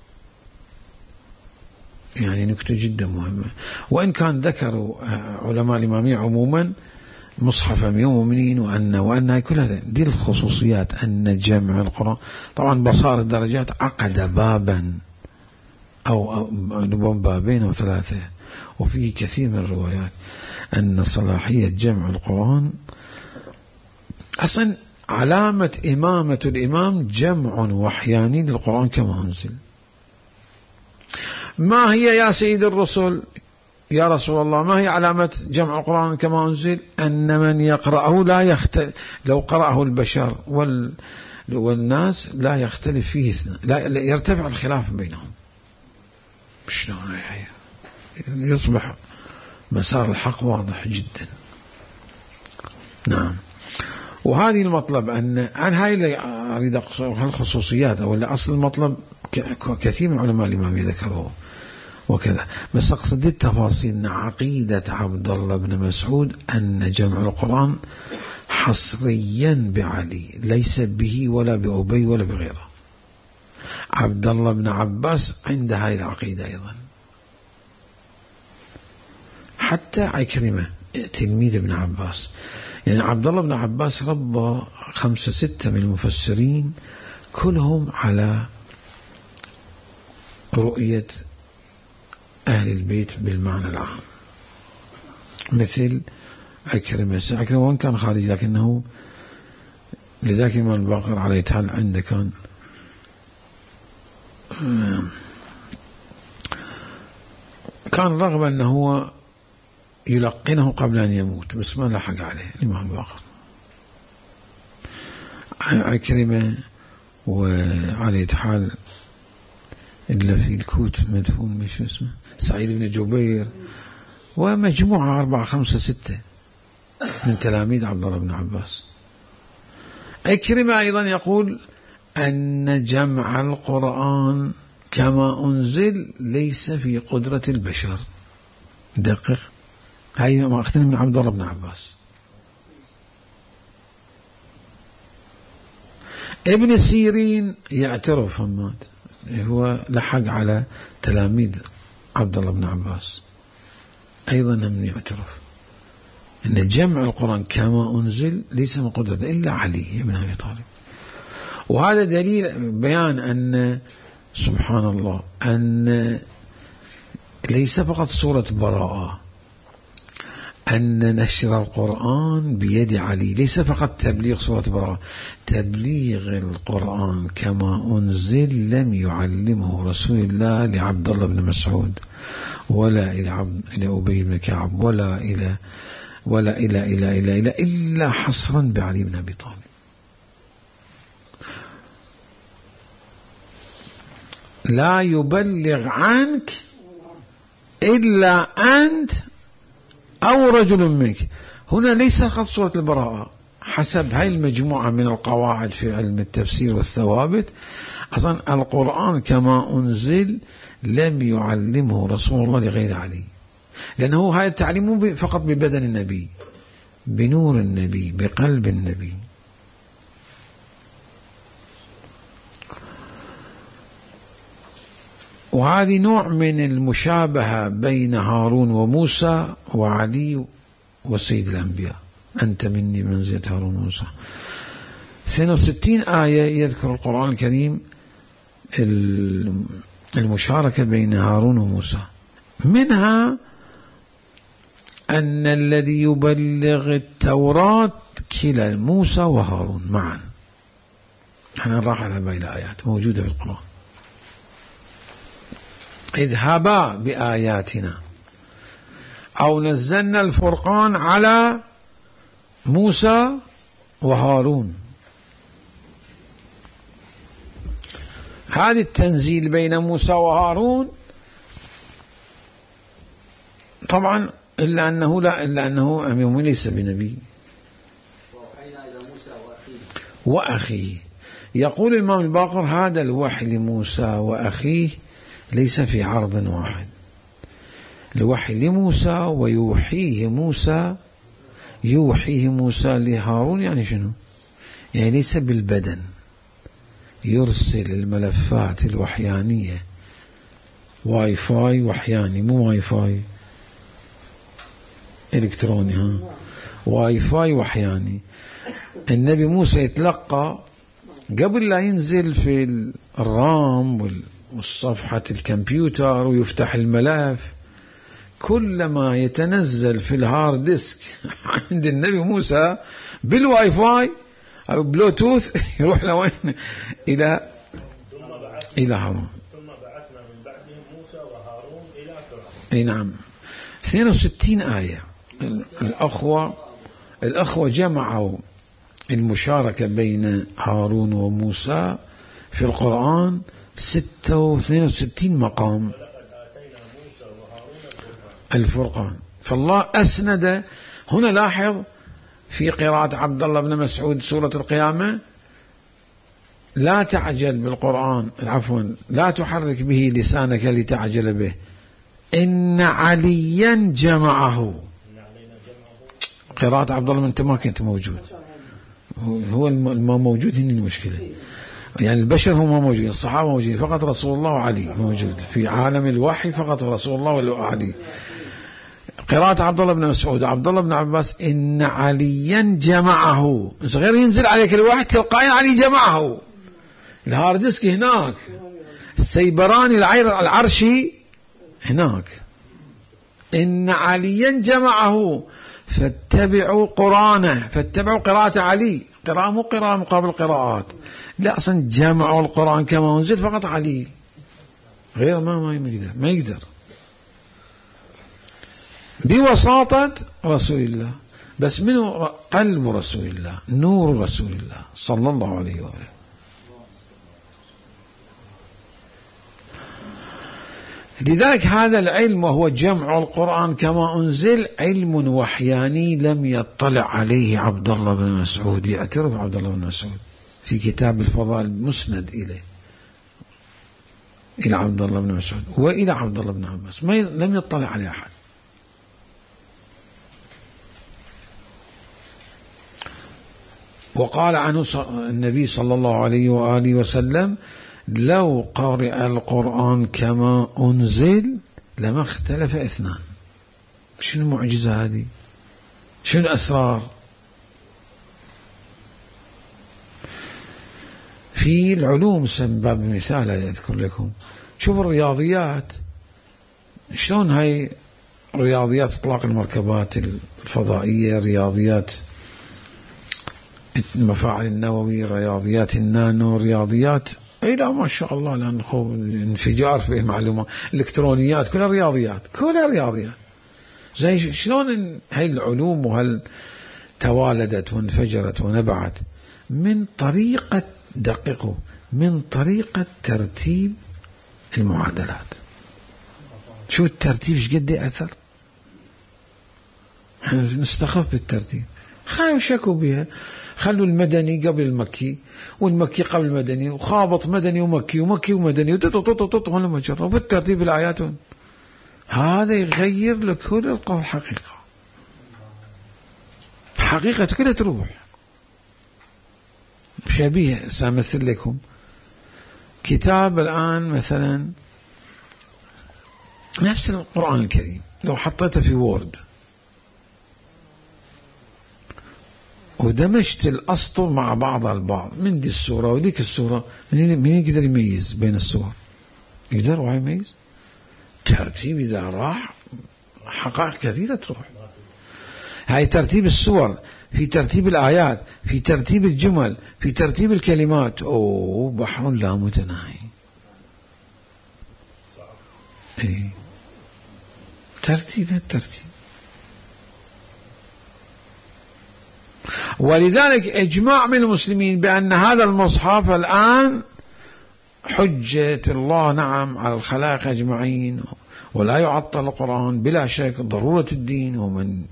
يعني نكتة جدا مهمة. وإن كان ذكروا علماء الإمامية عموما مصحف أمير المؤمنين وأن وأن كل هذا دي الخصوصيات، أن جمع القرآن طبعا بصار الدرجات عقد بابا أو بابين أو ثلاثة، وفيه كثير من الروايات أن صلاحية جمع القرآن أصلا علامة إمامة الإمام جمع وحياني للقرآن كما أنزل. ما هي يا سيد الرسل يا رسول الله، ما هي علامة جمع القرآن كما أنزل؟ أن من يقرأه لا يختلف، لو قرأه البشر وال والناس لا يختلف فيه، لا يرتفع الخلاف بينهم، شلون يصبح مسار الحق واضح جدا. نعم. وهذه المطلب أن عن هاي اللي أريد الخصوصيات أو اللي أصل المطلب كثير من علماء الإمام ذكروه وكذا، بس أقصد التفاصيل أن عقيدة عبد الله بن مسعود أن جمع القرآن حصريا بعلي ليس به ولا بأبي ولا بغيره. عبد الله بن عباس عند هاي العقيدة أيضا، حتى عكرمة تلميذ ابن عباس. يعني عبد الله بن عباس ربى خمسة ستة من المفسرين كلهم على رؤية أهل البيت بالمعنى العام، مثل عكرمة. عكرمة وان كان خارجي لكنه لذلك الإمام الباقر عليه تعالى عنده كان كان رغبا أنه يلقنه قبل أن يموت، بس ما لحق عليه الإمام الباقر. عكرمة وعليه تعالى إلا في الكوت مدفون مش اسمه سعيد بن جبير، ومجموعة أربعة خمسة ستة من تلاميذ عبد الله بن عباس. عكرمة أيضا يقول أن جمع القرآن كما أنزل ليس في قدرة البشر. دقق، هاي ما أختنا من عبد الله بن عباس. ابن سيرين يعترف همات، هو لحق على تلاميذ عبد الله بن عباس أيضا هم يعترف أن جمع القرآن كما أنزل ليس من قدرة إلا علي بن أبي طالب. وهذا دليل بيان أن سبحان الله أن ليس فقط سورة براءة، أن نشر القرآن بيد علي ليس فقط تبليغ سورة براءة، تبليغ القرآن كما أنزل لم يعلمه رسول الله لعبد الله بن مسعود ولا إلى عبد إلى أبي بن كعب ولا إلى ولا إلى إلى إلى إلى إلا حصرا بعلي بن أبي طالب. لا يبلغ عنك إلا أنت أو رجل منك. هنا ليس خط سورة البراءة حسب هاي المجموعة من القواعد في علم التفسير والثوابت. أصلا القرآن كما أنزل لم يعلمه رسول الله لغير علي، لأنه هذا التعليم فقط ببدن النبي، بنور النبي، بقلب النبي. وهذه نوع من المشابهة بين هارون وموسى وعلي وسيد الأنبياء. أنت مني منزلة هارون وموسى. اثنين وستين آية يذكر القرآن الكريم المشاركة بين هارون وموسى، منها أن الذي يبلغ التوراة كلا موسى وهارون معا. أنا راح على باقي الآيات موجودة في القرآن. اذهبا بآياتنا أو نزلنا الفرقان على موسى وهارون. هذا التنزيل بين موسى وهارون طبعا إلا أنه لا إلا أنه أميم ليس بنبي. وأخيه يقول الإمام الباقر هذا الوحي لموسى وأخيه ليس في عرض واحد. الوحي لموسى ويوحيه موسى يوحيه موسى لهارون، يعني شنو؟ يعني ليس بالبدن، يرسل الملفات الوحيانية واي فاي وحياني، مو واي فاي إلكتروني، ها واي فاي وحياني. النبي موسى يتلقى قبل لا ينزل في الرام والصفحة الكمبيوتر ويفتح الملف، كلما يتنزل في الهارد ديسك عند النبي موسى بالواي فاي أو بلوتوث يروح لوين؟ إلى إلى هارون. ثم بعثنا من بعدهم موسى وهارون إلى فرعون. أي نعم. اثنين وستين آية. الأخوة الأخوة جمعوا المشاركة بين هارون وموسى في القرآن ستة واثنين وستين مقام الفرقان. فالله أسند هنا. لاحظ في قراءة عبد الله بن مسعود سورة القيامة: لا تعجل بالقرآن، عفوا لا تحرك به لسانك لتعجل به، إن عليا جمعه. قراءة عبد الله، أنت ما كنت موجود، هو ما موجود. هنا المشكلة، يعني البشر هم موجودين، الصحابة موجودين، فقط رسول الله وعلي موجود في عالم الوحي، فقط رسول الله وعلي. قراءة عبد الله بن مسعود عبد الله بن عباس: إن عليا جمعه. غير ينزل عليك الوحي تلقائيا علي جمعه. الهاردسك هناك، السيبراني العير العرشي هناك إن عليا جمعه فاتبعوا قرآنه، فاتبعوا قراءة علي، قراءة مو قراءة مقابل قراءات، لا أصلا جمعوا القرآن كما أنزل فقط علي، غير ما ما يقدر ما يقدر بوساطة رسول الله، بس منه قلب رسول الله، نور رسول الله صلى الله عليه وآله. لذلك هذا العلم وهو جمع القرآن كما أنزل علم وحياني لم يطلع عليه عبد الله بن مسعود، يعترف عبد الله بن مسعود في كتاب الفضائل مسند إليه إلى عبد الله بن مسعود وإلى عبد الله بن عباس، ما لم يطلع عليه أحد. وقال عنه النبي صلى الله عليه وآله وسلم لو قرأ القرآن كما أنزل لما اختلف اثنان. شنو المعجزة هذه؟ شنو الأسرار؟ في العلوم سبب مثال أذكر لكم، شوفوا الرياضيات شلون هاي رياضيات إطلاق المركبات الفضائية، رياضيات المفاعل النووي، رياضيات النانو، رياضيات اي لا ما شاء الله، لأن انفجار في المعلومات، الإلكترونيات كلها رياضيات، كلها رياضيات. زي شلون هاي العلوم وهل توالدت وانفجرت ونبعت من طريقة، دققوا، من طريقة ترتيب المعادلات. شو الترتيب ايش قد أثر؟ احنا نستخف بالترتيب، خايف شكوا بها، خلوا المدني قبل المكي والمكي قبل المدني وخابط مدني ومكي ومكي ومدني وتطططط ولا مجرى وبالترتيب الآيات. هذا يغير لكل القول الحقيقة، حقيقة كلها تروح. شبيه سأمثل لكم كتاب الآن مثلا نفس القرآن الكريم لو حطيته في وورد ودمجت الأسطر مع بعضها البعض، من دي السورة وديك السورة، من يقدر يميز بين السور؟ يقدر واحد يميز؟ ترتيب إذا راح حقائق كثيرة تروح. هاي ترتيب السور، في ترتيب الآيات، في ترتيب الجمل، في ترتيب الكلمات، أوه بحر لا متناهي. ايه ترتيب الترتيب. ولذلك إجماع من المسلمين بأن هذا المصحف الآن حجة الله نعم على الخلائق أجمعين، ولا يعطل القرآن بلا شك، ضرورة الدين، ومن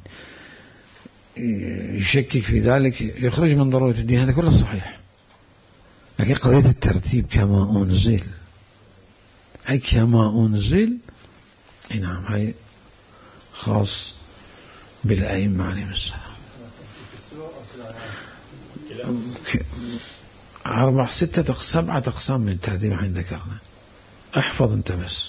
يشكك في ذلك يخرج من ضرورة الدين، هذا كله صحيح. لكن قضية الترتيب كما أنزل، هي كما أنزل نعم هي خاص بالأئمة عليهم السلام. أربع ستة سبعة أقسام من الترتيب عند ذكرنا، احفظ انت بس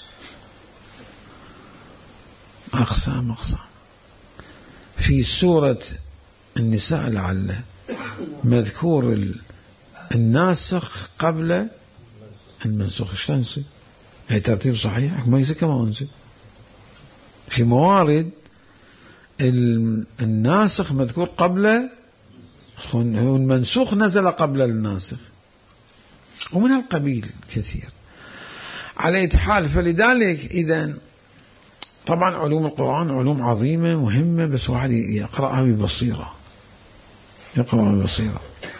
أقسام أقسام. في سورة النساء لعله مذكور الناسخ قبل المنسوخ، ايش تنسي؟ هي ترتيب صحيح ما يصير كما أنزل. في موارد الناسخ مذكور قبل، والمنسوخ نزل قبل الناسخ، ومن القبيل كثير. على أي حال، فلذلك إذن طبعا علوم القرآن علوم عظيمة مهمة، بس واحد يقرأها ببصيرة، يقرأها ببصيرة.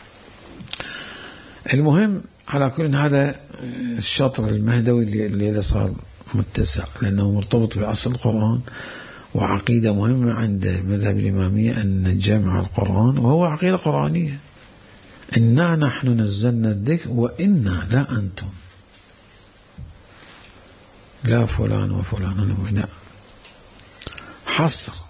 المهم على كل هذا الشطر المهدوي اللي صار متسع، لأنه مرتبط بأصل القرآن، وعقيدة مهمة عند مذهب الإمامية أن جمع القرآن، وهو عقيدة قرآنية، إنا نحن نزلنا الذكر وإنا لا أنتم، لا فلان وفلان، لا حصر،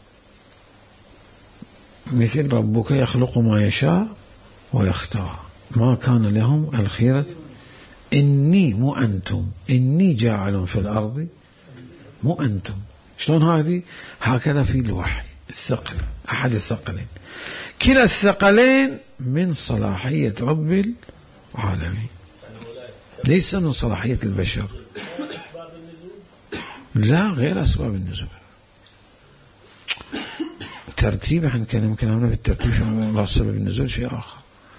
مثل ربك يخلق ما يشاء ويختار ما كان لهم الخيرة، إني مو أنتم، إني جاعل في الأرض مو أنتم. شلون هذه؟ هكذا في الوحي الثقل، أحد الثقلين، كلا الثقلين من صلاحية رب العالمين، ليس من صلاحية البشر. لا غير أسباب النزول. ترتيب عن كلام كلامنا في الترتيب في سبب النزول شيء آخر.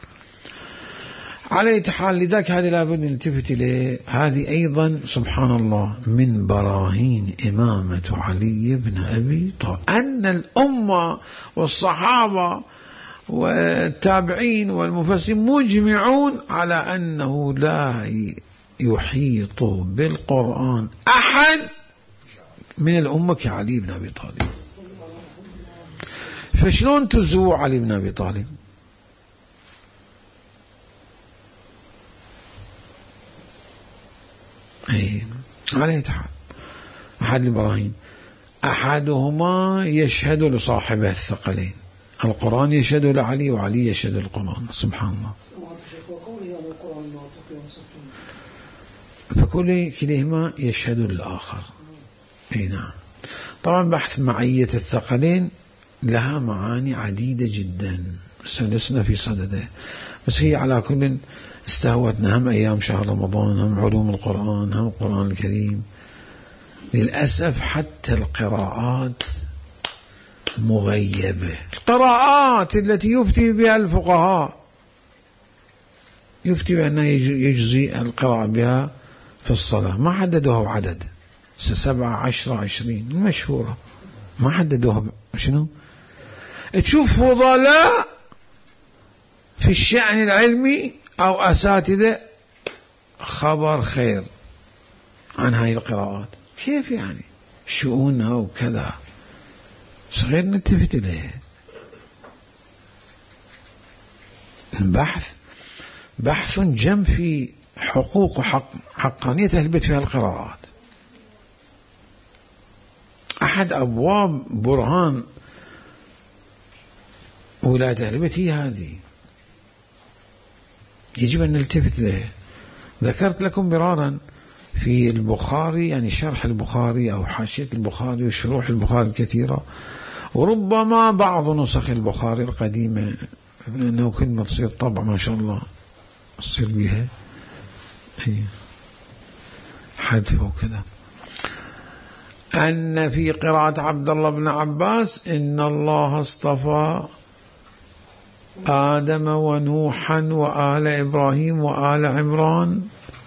على أي حال لذلك هذه لابد نلتفت إليه. هذه أيضا سبحان الله من براهين إمامة علي بن أبي طالب أن الأمة والصحابة والتابعين والمفسرين مجمعون على أنه لا يحيط بالقرآن أحد من الأمة كعلي بن أبي طالب. فشلون تزوع علي بن أبي طالب؟ أي على أي حال أحد البراهين أحدهما يشهد لصاحبه الثقلين، القرآن يشهد لعلي وعلي يشهد للقرآن. سبحان الله. فكل كلهما يشهد للآخر. أي نعم. طبعا بحث معية الثقلين لها معاني عديدة جدا سلسنا في صدده، بس هي على كل استهوتنا هم أيام شهر رمضان، هم علوم القرآن، هم القرآن الكريم. للأسف حتى القراءات مغيبة، القراءات التي يفتي بها الفقهاء يفتي بأنها يجزي القراءة بها في الصلاة، ما حددوها بعدد، سبعة عشرة عشرين المشهورة، ما حددوها شنو. تشوف فضلاء في الشأن العلمي أو أساتذة خبر خير عن هاي القراءات، كيف يعني شؤونها وكذا، صغير نلتفت إليه. البحث بحث جم في حقوق وحق حقانية أهل البيت في القراءات. أحد أبواب برهان ولاية أهل البيت هي هذه، يجب أن نلتفت إليه. ذكرت لكم مرارا في البخاري، يعني شرح البخاري أو حاشية البخاري وشروح البخاري الكثيرة، وربما بعض نسخ البخاري القديمة، لأنه كلمة تصير طبع ما شاء الله تصير بها حذف وكذا، أن في قراءة عبد الله بن عباس إن الله اصطفى آدم ونوحا وآل إبراهيم وآل عمران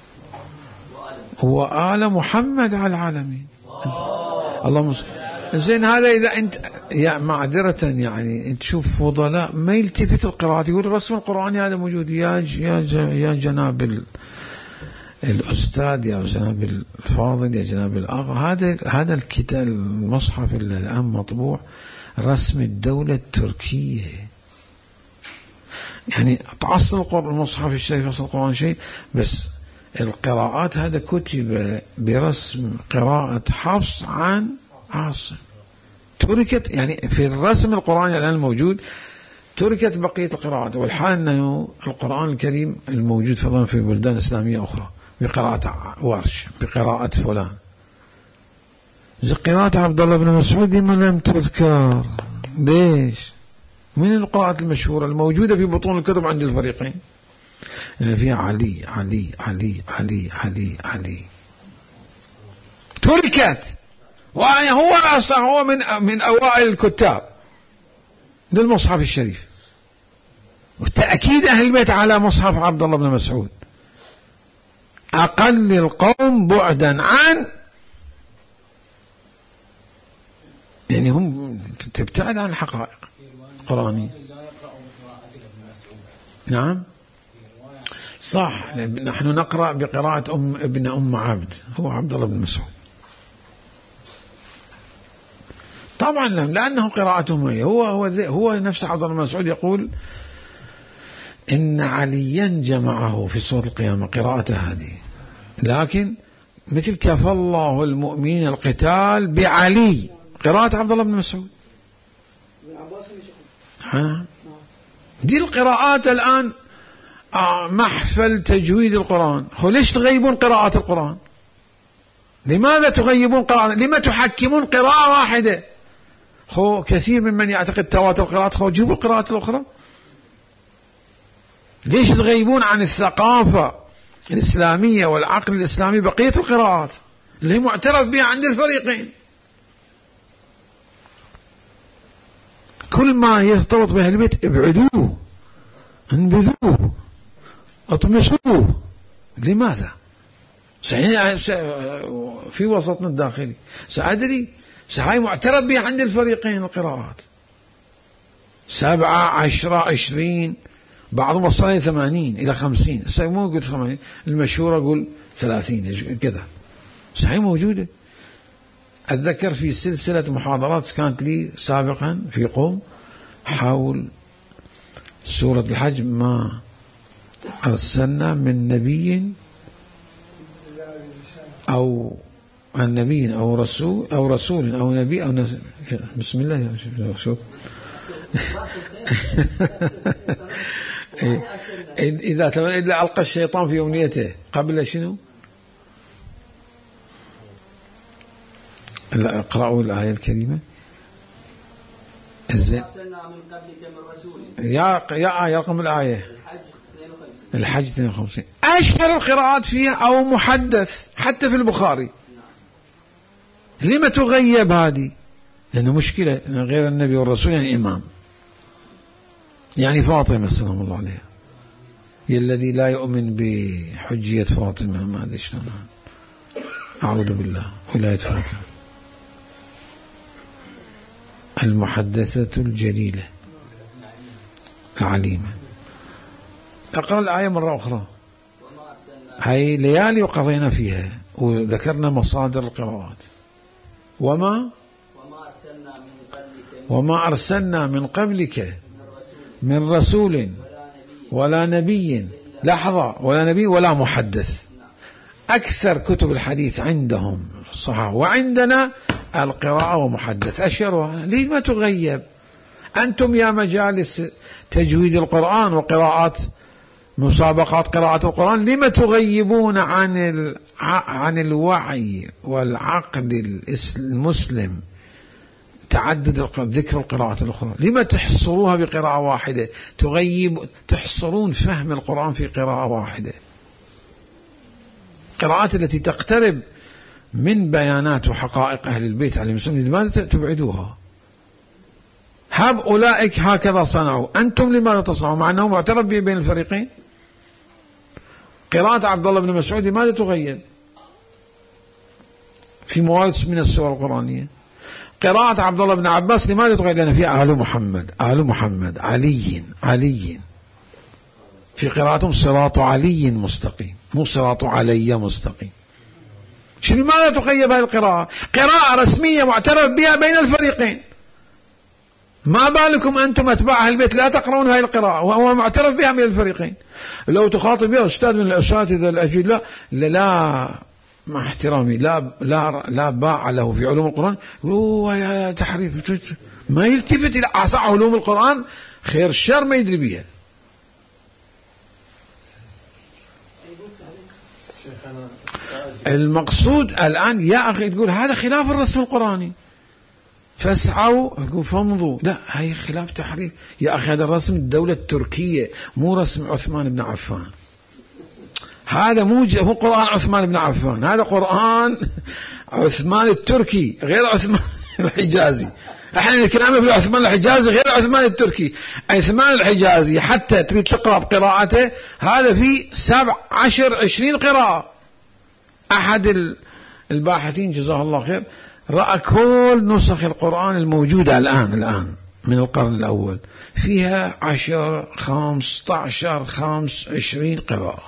وآل محمد على العالمين. اللهم صل. زين هذا إذا أنت يا معذرة يعني أنت تشوف فضلاء ما يلتفت القراءة، يقول الرسم القرآني هذا موجود، يا يا يا جناب الأستاذ يا جناب الفاضل يا جناب الأخ، هذا هذا الكتاب المصحف اللي الآن مطبوع رسم الدولة التركية، يعني تعصل المصحف الشريف أصل القرآن شيء، بس القراءات هذا كتب برسم قراءة حفص عن عاصم، تركت يعني في الرسم القرآني الآن الموجود تركت بقية القراءات، والحال أنه القرآن الكريم الموجود فضلا في بلدان إسلامية أخرى بقراءة ورش بقراءة فلان، زي قراءة عبد الله بن مسعود ما لم تذكر. ليش؟ من القراءات المشهورة الموجودة في بطون الكتب عند الفريقين، يعني فيها علي علي علي علي علي علي تركت، وهو أصلا هو من من أوائل الكتاب للمصحف الشريف، والتأكيد أهل البيت على مصحف عبد الله بن مسعود أقل القوم بعدا عن، يعني هم تبتعد عن الحقائق القرآنية. نعم صح، نحن نقرأ بقراءة أم ابن أم عبد، هو عبد الله بن مسعود طبعا لأنه قراءتهم هي هو هو هو نفس عبد الله بن مسعود يقول إن عليا جمعه في سورة القيامة قراءته هذه، لكن مثل كفى الله المؤمنين القتال بعلي قراءة عبد الله بن مسعود. ها دي القراءات الآن آه محفل تجويد القرآن، خو ليش تغيبون قراءة القرآن؟ لماذا تغيبون قراءة؟ لما تحكمون قراءة واحدة؟ خو كثير ممن يعتقد تواتر القراءات، خو جيبوا القراءات الأخرى. ليش تغيبون عن الثقافة الإسلامية والعقل الإسلامي بقية القراءات؟ اللي معترف بها عند الفريقين. كل ما يرتبط بأهل البيت ابعدوه، انبذوه، اطمسوه. لماذا؟ صحيح في وسطنا الداخلي سأدري سهاي معترف بها عند الفريقين القراءات سبعة عشرة عشرين، بعضهم وصل إلى ثمانين إلى خمسين، مو يقول ثمانين، المشهور أقول ثلاثين كذا. صحيح موجودة. أتذكر في سلسلة محاضرات كانت لي سابقا في قوم حول سورة الحج: ما أرسلنا من نبي أو عن نبي أو رسول أو رسول أو نبي أو نس... بسم الله يا شوف إذا تمنى إلا ألقى الشيطان في أمنيته قبل شنو؟ لا اقرأوا الآية الكريمة. الزين يا يا آية رقم الآية الحج اثنين وخمسين. أشهر القراءات فيها أو محدث حتى في البخاري. لما تغيب هذه؟ لأنه مشكلة، غير النبي والرسول يعني إمام، يعني فاطمة سلام الله عليها. يا الذي لا يؤمن بحجية فاطمة ما أدري شلون، أعوذ بالله، ولاية فاطمة المحدثة الجليلة العليمة. أقرأ الآية مرة أخرى. هاي ليالي وقضينا فيها وذكرنا مصادر القراءات. وما وما أرسلنا من قبلك من رسول ولا نبي، لحظة، ولا نبي ولا محدث. أكثر كتب الحديث عندهم صحاح، وعندنا القراءة ومحدث أشهرها. ليه ما تغيب؟ أنتم يا مجالس تجويد القرآن وقراءات مسابقات قراءة القرآن لما تغيبون عن ال... عن الوعي والعقل المسلم تعدد ذكر القراءات الأخرى؟ لما تحصروها بقراءة واحدة؟ تغيب تحصرون فهم القرآن في قراءة واحدة. قراءات التي تقترب من بيانات وحقائق أهل البيت عليهم السلام لماذا تبعدوها؟ هب أولئك هكذا صنعوا، أنتم لماذا تصنعوا مع أنه معترف به بين الفريقين؟ قراءة عبد الله بن مسعود لماذا تغيب في موارد من السور القرآنية؟ قراءة عبد الله بن عباس لماذا تغيب؟ لأن فيها آل محمد آل محمد علي علي، في قراءتهم صراط علي مستقيم، مو صراط علي مستقيم. شنو ماذا تغيب هذه القراءة؟ قراءة رسمية معترف بها بين الفريقين. ما بالكم أنتم أتباع أهل البيت لا تقرؤون هذه القراءة وهو معترف بها من الفريقين؟ لو تخاطب بها أستاذ من الأساتذة الأجلاء لا, لا مع احترامي لا لا لا باع له في علوم القرآن، هو يا تحريف، ما يلتفت إلى أعصى علوم القرآن، خير الشر ما يدري بها. المقصود الآن يا أخي تقول هذا خلاف الرسم القرآني فاسعوا، يقول فامضوا، لا هي خلاف تحريف. يا أخي هذا الرسم الدولة التركية مو رسم عثمان بن عفان، هذا مو مو قرآن عثمان بن عفان، هذا قرآن عثمان التركي غير عثمان الحجازي. احنا نتكلم في عثمان الحجازي غير عثمان التركي. عثمان الحجازي حتى تريد تقرأ بقراءته هذا في سبع عشر عشرين قراءة. أحد الباحثين جزاه الله خير رأى كل نسخ القرآن الموجودة الآن الآن من القرن الأول فيها عشر خمسة عشر خمس عشرين قراءة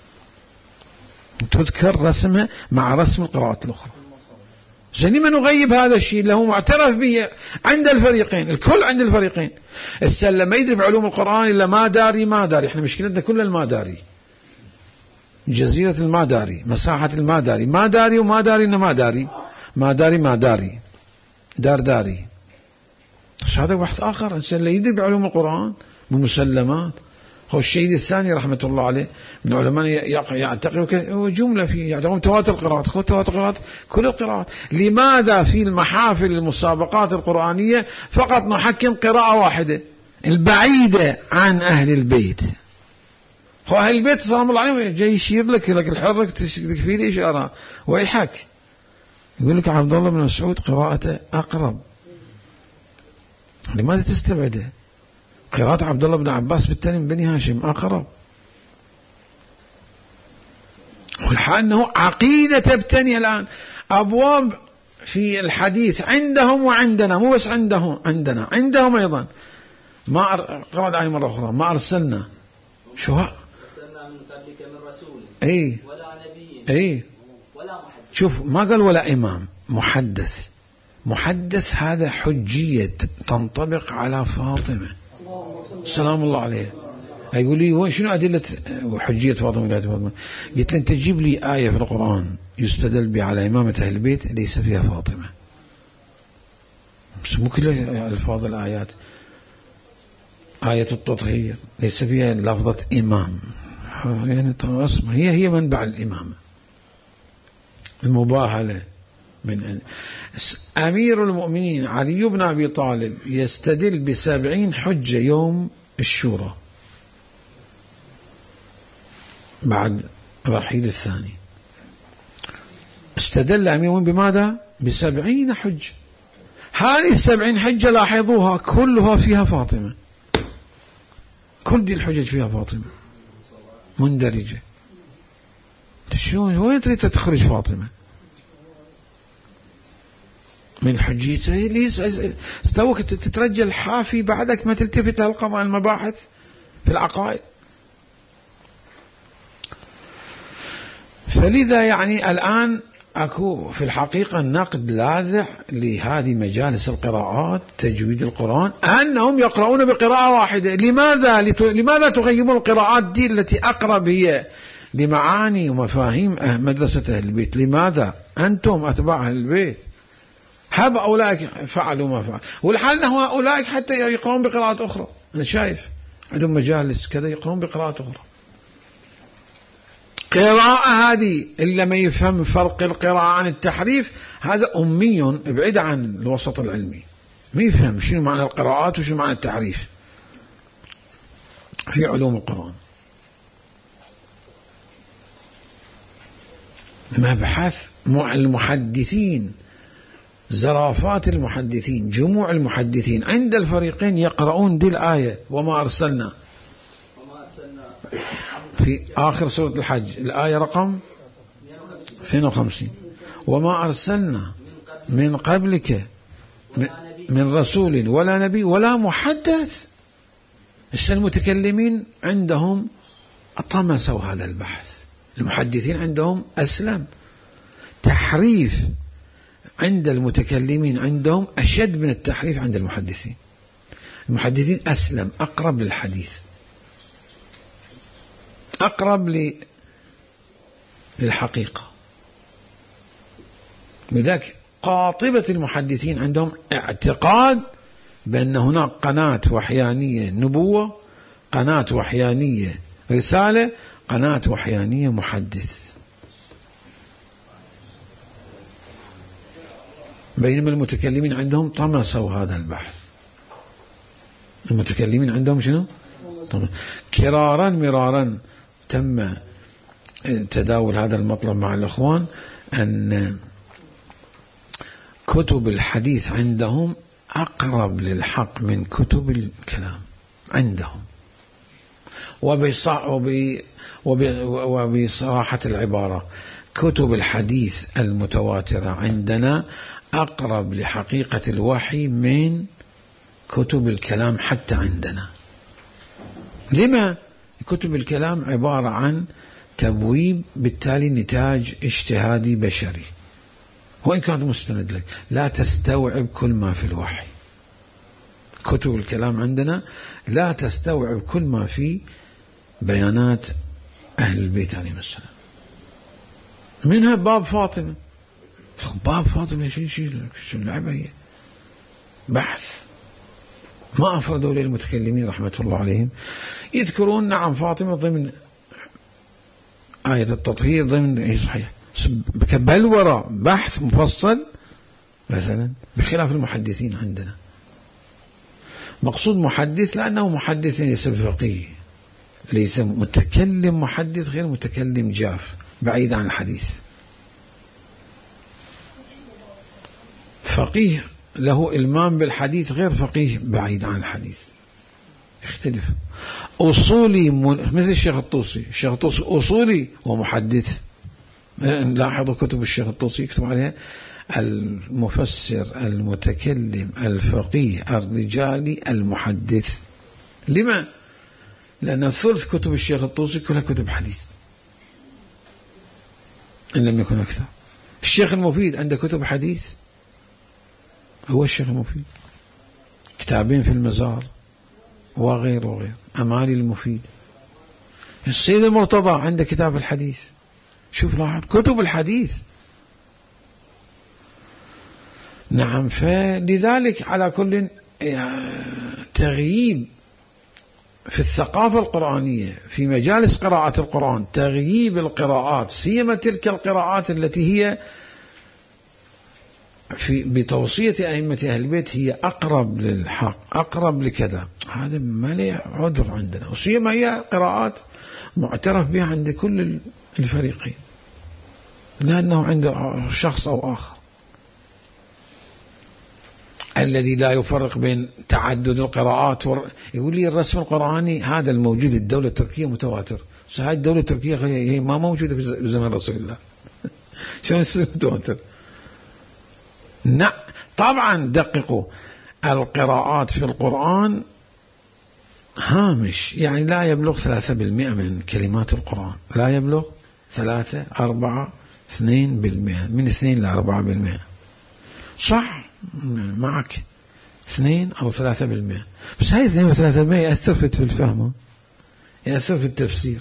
تذكر رسمها مع رسم القراءات الأخرى. زين ما نغيب هذا الشيء اللي هو معترف به عند الفريقين، الكل عند الفريقين. السلة ما يدري بعلوم القرآن إلا ما داري ما داري. احنا مشكلتنا كل الما داري، جزيرة الما داري، مساحة الما داري، ما داري وما داري إنه ما داري ما داري ما داري دار داري. هذا بحث آخر. السلة يدري بعلوم القرآن بمسلمات. هو الشهيد الثاني رحمة الله عليه من علماء يعتقد هو جملة فيه يعتقدون تواتر القراءات، تواتر القراءات كل القراءات. لماذا في المحافل المسابقات القرآنية فقط نحكم قراءة واحدة البعيدة عن أهل البيت؟ هو أهل البيت سلام الله عليهم جاي يشير لك لك الحرك تكفي لي إشارة ويحك يقول لك عبد الله بن مسعود قراءته أقرب. لماذا تستبعده؟ قراءة عبد الله بن عباس بالتالي من بني هاشم أقرب، والحال أنه عقيدة تبتني الآن أبواب في الحديث عندهم وعندنا، مو بس عندهم عندنا عندهم أيضا. ما قرأ الآية مرة أخرى، ما أرسلنا شو ها أرسلنا من قبلك من رسول أي ولا نبي أي ولا محدث. شوف ما قال ولا إمام، محدث. محدث هذا حجية تنطبق على فاطمة سلام الله عليه. يقول لي شنو أدلة حجية فاطمة؟ قلت له أنت تجيب لي آية في القرآن يستدل بها على إمامة أهل البيت ليس فيها فاطمة، بس مو كل ألفاظ الآيات. آية التطهير ليس فيها لفظة إمام، يعني هي هي منبع الإمامة المباهلة من أن أمير المؤمنين علي بن أبي طالب يستدل بسبعين حجة يوم الشورى بعد رحيل الثاني. استدل أمير بماذا؟ بسبعين حجة. هذه السبعين حجة لاحظوها كلها فيها فاطمة، كل دي الحجج فيها فاطمة مندرجة. شلون وين تريد تخرج فاطمة من حجيته؟ ليش استوك تترجى الحافي بعدك ما تلتفت للقضاء المباحث في العقائد؟ فلذا يعني الآن أكو في الحقيقة نقد لاذع لهذه مجالس القراءات تجويد القرآن أنهم يقرؤون بقراءة واحدة. لماذا لماذا تغيبون القراءات دي التي أقرب هي لمعاني ومفاهيم مدرسة أهل البيت؟ لماذا أنتم أتباع أهل البيت هب أولئك فعلوا ما فعل، والحال أنه أولئك حتى يقرؤون بقراءات أخرى. أنا شايف عندهم مجالس كذا يقرؤون بقراءات أخرى. قراءة هذه إلا ما يفهم فرق القراءة عن التحريف هذا أمي ابعد عن الوسط العلمي، ما يفهم شنو معنى القراءات وشنو معنى التحريف في علوم القرآن. مبحث المحدثين، زرافات المحدثين، جموع المحدثين عند الفريقين يقرؤون دي الآية وما أرسلنا في آخر سورة الحج الآية رقم اثنين وخمسين، وما أرسلنا من قبلك من رسول ولا نبي ولا محدث. المتكلمين عندهم طمسوا هذا البحث، المحدثين عندهم أسلم. تحريف عند المتكلمين عندهم أشد من التحريف عند المحدثين. المحدثين أسلم، أقرب للحديث، أقرب للحقيقة. لذلك قاطبة المحدثين عندهم اعتقاد بأن هناك قناة وحيانية نبوة، قناة وحيانية رسالة، قناة وحيانية محدث. بينما المتكلمين عندهم طمسوا هذا البحث. المتكلمين عندهم شنو؟ كرارا مرارا تم تداول هذا المطلب مع الأخوان، أن كتب الحديث عندهم أقرب للحق من كتب الكلام عندهم. وبصراحة العبارة كتب الحديث المتواترة عندنا أقرب لحقيقة الوحي من كتب الكلام حتى عندنا. لما؟ كتب الكلام عبارة عن تبويب، بالتالي نتاج اجتهادي بشري وإن كان مستند لك، لا تستوعب كل ما في الوحي. كتب الكلام عندنا لا تستوعب كل ما في بيانات أهل البيت عليهم السلام. منها باب فاطمة. باب فاطمة شيء شيء شو اللعبة هي؟ بحث ما أفردوا للمتكلمين رحمة الله عليهم. يذكرون نعم فاطمة ضمن آية التطهير ضمن أي صحيح، بل وراء بحث مفصل مثلا، بخلاف المحدثين عندنا. مقصود محدث لأنه محدث ليس فقيه، ليس متكلم محدث غير متكلم جاف بعيد عن الحديث. فقيه له إلمام بالحديث غير فقيه بعيد عن الحديث، يختلف. أصولي مثل الشيخ الطوسي، الشيخ الطوسي أصولي ومحدث. لاحظوا كتب الشيخ الطوسي يكتب عليها المفسر المتكلم الفقيه الرجالي المحدث. لما؟ لأن ثلث كتب الشيخ الطوسي كلها كتب حديث إن لم يكن أكثر. الشيخ المفيد عنده كتب حديث، هو الشيخ المفيد كتابين في المزار وغير وغير، أمالي المفيد. السيد المرتضى عنده كتاب الحديث. شوف لاحظ كتب الحديث. نعم. فلذلك على كل تغييب في الثقافة القرآنية في مجالس قراءة القرآن، تغييب القراءات، سيما تلك القراءات التي هي في بتوصية أئمة أهل البيت هي أقرب للحق، أقرب لكذا، هذا ما له عذر عندنا، وسيما هي قراءات معترف بها عند كل الفريقين، لأنه عند شخص أو آخر الذي لا يفرق بين تعدد القراءات ور... يقول لي الرسم القرآني هذا الموجود الدولة التركية متواتر، هذه الدولة التركية هي ما موجودة في زمن رسول الله. شلون يصير متواتر؟ نعم طبعا. دققوا، القراءات في القرآن هامش، يعني لا يبلغ ثلاثة بالمئة من كلمات القرآن، لا يبلغ ثلاثة أربعة اثنين بالمئة، من اثنين لأربعة بالمئة. صح معك اثنين أو ثلاثة بالمئة، بس هاي اثنين وثلاثة بالمئة يأثر في الفهم، يأثر في التفسير.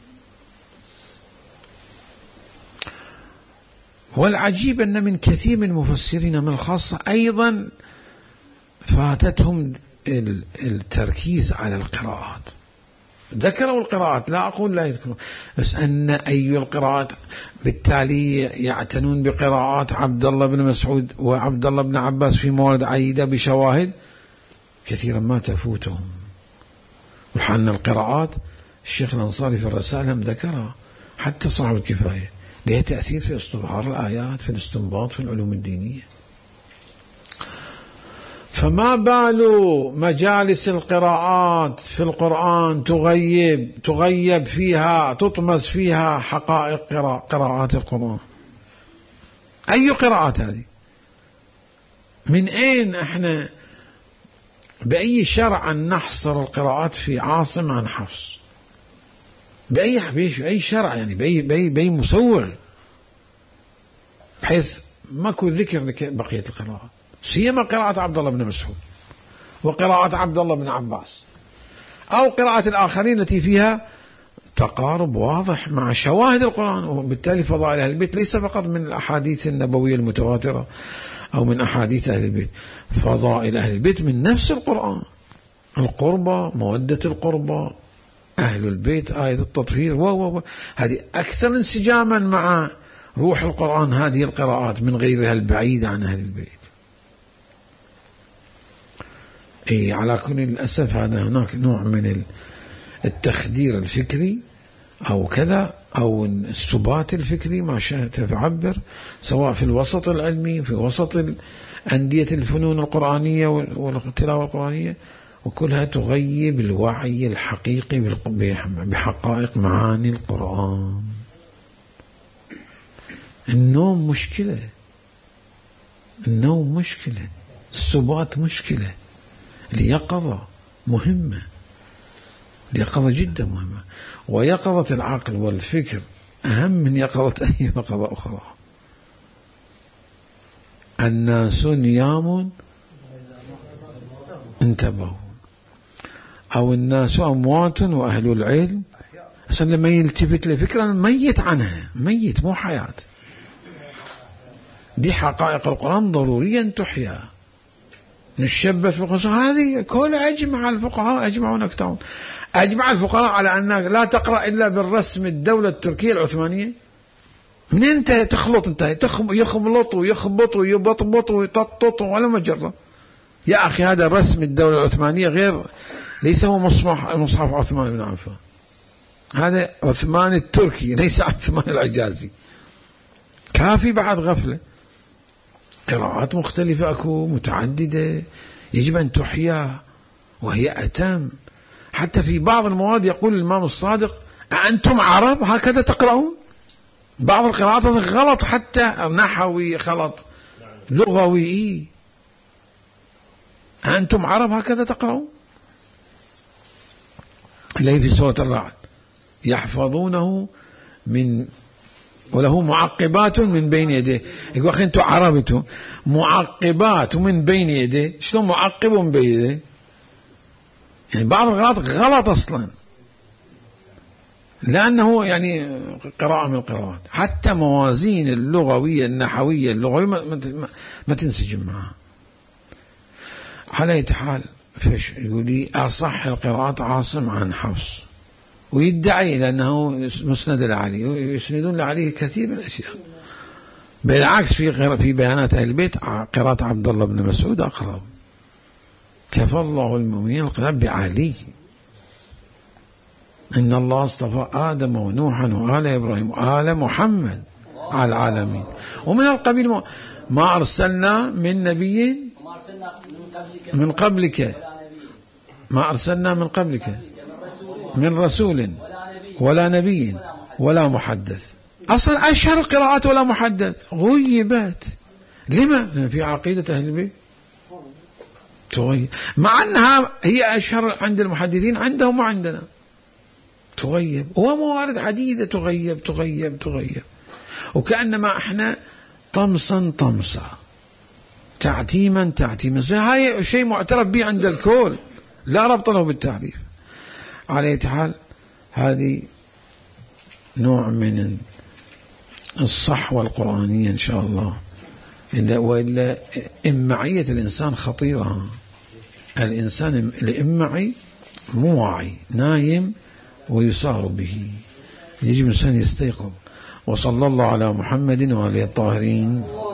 والعجيب أن من كثير من المفسرين من الخاصة أيضا فاتتهم التركيز على القراءات. ذكروا القراءات، لا أقول لا يذكروا، بس أن أي القراءات، بالتالي يعتنون بقراءات عبد الله بن مسعود وعبد الله بن عباس في موارد عديدة بشواهد كثيرا ما تفوتهم. وحن القراءات الشيخ الأنصاري في الرسائل هم ذكرها، حتى صاحب الكفاية، لها تأثير في استظهار الآيات، في الاستنباط، في العلوم الدينية. فما بال مجالس القراءات في القرآن تغيب تغيب فيها تطمس فيها حقائق قراءات القرآن. أي قراءات هذه؟ من أين احنا بأي شرع نحصر القراءات في عاصم عن حفص؟ بأي بأي شرع يعني؟ بأي بأي بأي مسوغ بحيث ماكو ذكر بقية القراءات، سيما قراءة عبد الله بن مسعود وقراءة عبد الله بن عباس أو قراءة الآخرين التي فيها تقارب واضح مع شواهد القرآن. وبالتالي فضائل أهل البيت ليس فقط من الأحاديث النبوية المتواترة أو من أحاديث أهل البيت، فضائل أهل البيت من نفس القرآن، القربة، مودة القربة، أهل البيت، آية التطهير، و و هذه أكثر انسجاما مع روح القرآن هذه القراءات من غيرها البعيدة عن أهل البيت. إيه على كل الأسف هذا هناك نوع من التخدير الفكري أو كذا، أو السبات الفكري ما شئت تعبر، سواء في الوسط العلمي، في وسط أندية الفنون القرآنية والتلاوة القرآنية، وكلها تغيب الوعي الحقيقي بحقائق معاني القرآن. النوم مشكلة، النوم مشكلة، السبات مشكلة، اليقظة مهمة، اليقظة جدا مهمة، ويقظة العقل والفكر أهم من يقظة أي يقظة أخرى. الناس نيام انتبهوا، أو الناس أموات وأهل العلم، عشان لما يلتفت لفكرة ميت عنها، ميت مو حياة. دي حقائق القرآن ضروريا تحيا. نشبث بالقصة هذه كل أجمع الفقهاء أجمعون أكتون أجمع الفقهاء على أنك لا تقرأ إلا بالرسم الدولة التركية العثمانية. من أنت تخلط، أنت يخبلط ويخبط ويبطبط ويططط ولا مجرة. يا أخي هذا رسم الدولة العثمانية غير، ليس هو مصحف مصحف عثمان بن عفان، هذا عثمان التركي ليس عثمان العجازي. كافي بعد غفلة. قراءات مختلفة أكو متعددة يجب أن تحيا وهي أتم. حتى في بعض المواد يقول الإمام الصادق أنتم عرب هكذا تقرؤون. بعض القراءات غلط، حتى نحوي غلط، لغوي. أنتم عرب هكذا تقرؤون. اللي في سورة الرعد يحفظونه من وله معقبات من بين يديه. يقول أخي أنتم عربتم معقبات من بين يديه. شلون معقب من بين يديه؟ يعني بعض الغلط غلط أصلا، لأنه يعني قراءة من القراءات. حتى موازين اللغوية النحوية اللغوية ما, ما, ما تنسجم معها. على أي حال فش يقول لي أصح القراءات عاصم عن حفص، ويدعي لأنه مسند لعلي، يسندون لعليه كثير من الأشياء. بالعكس في في بيانات أهل البيت قراءة عبد الله بن مسعود أقرب. كفى الله المؤمنين القراءة بعلي. إن الله اصطفى آدم ونوحا وآل إبراهيم وآل محمد على العالمين. ومن القبيل ما أرسلنا من نبي من قبلك ما أرسلنا من قبلك من رسول ولا نبي ولا محدث. أصلا أشهر القراءات ولا محدث غيبات. لما؟ في عقيدة أهل البيت تغيب، مع أنها هي أشهر عند المحدثين عندهم وعندنا. تغيب وموارد عديدة تغيب تغيب تغيب، وكأنما احنا طمسا طمسا تعتيما تعتيما. هاي شيء معترف به عند الكل، لا ربط له بالتعريف. على أي حال هذه نوع من الصحوة القرآنية إن شاء الله. إلا وإلا إمعية الإنسان خطيرة. الإنسان الإمعي مو واعي، نايم ويصار به. يجب الإنسان يستيقظ. وصلى الله على محمد وآله الطاهرين.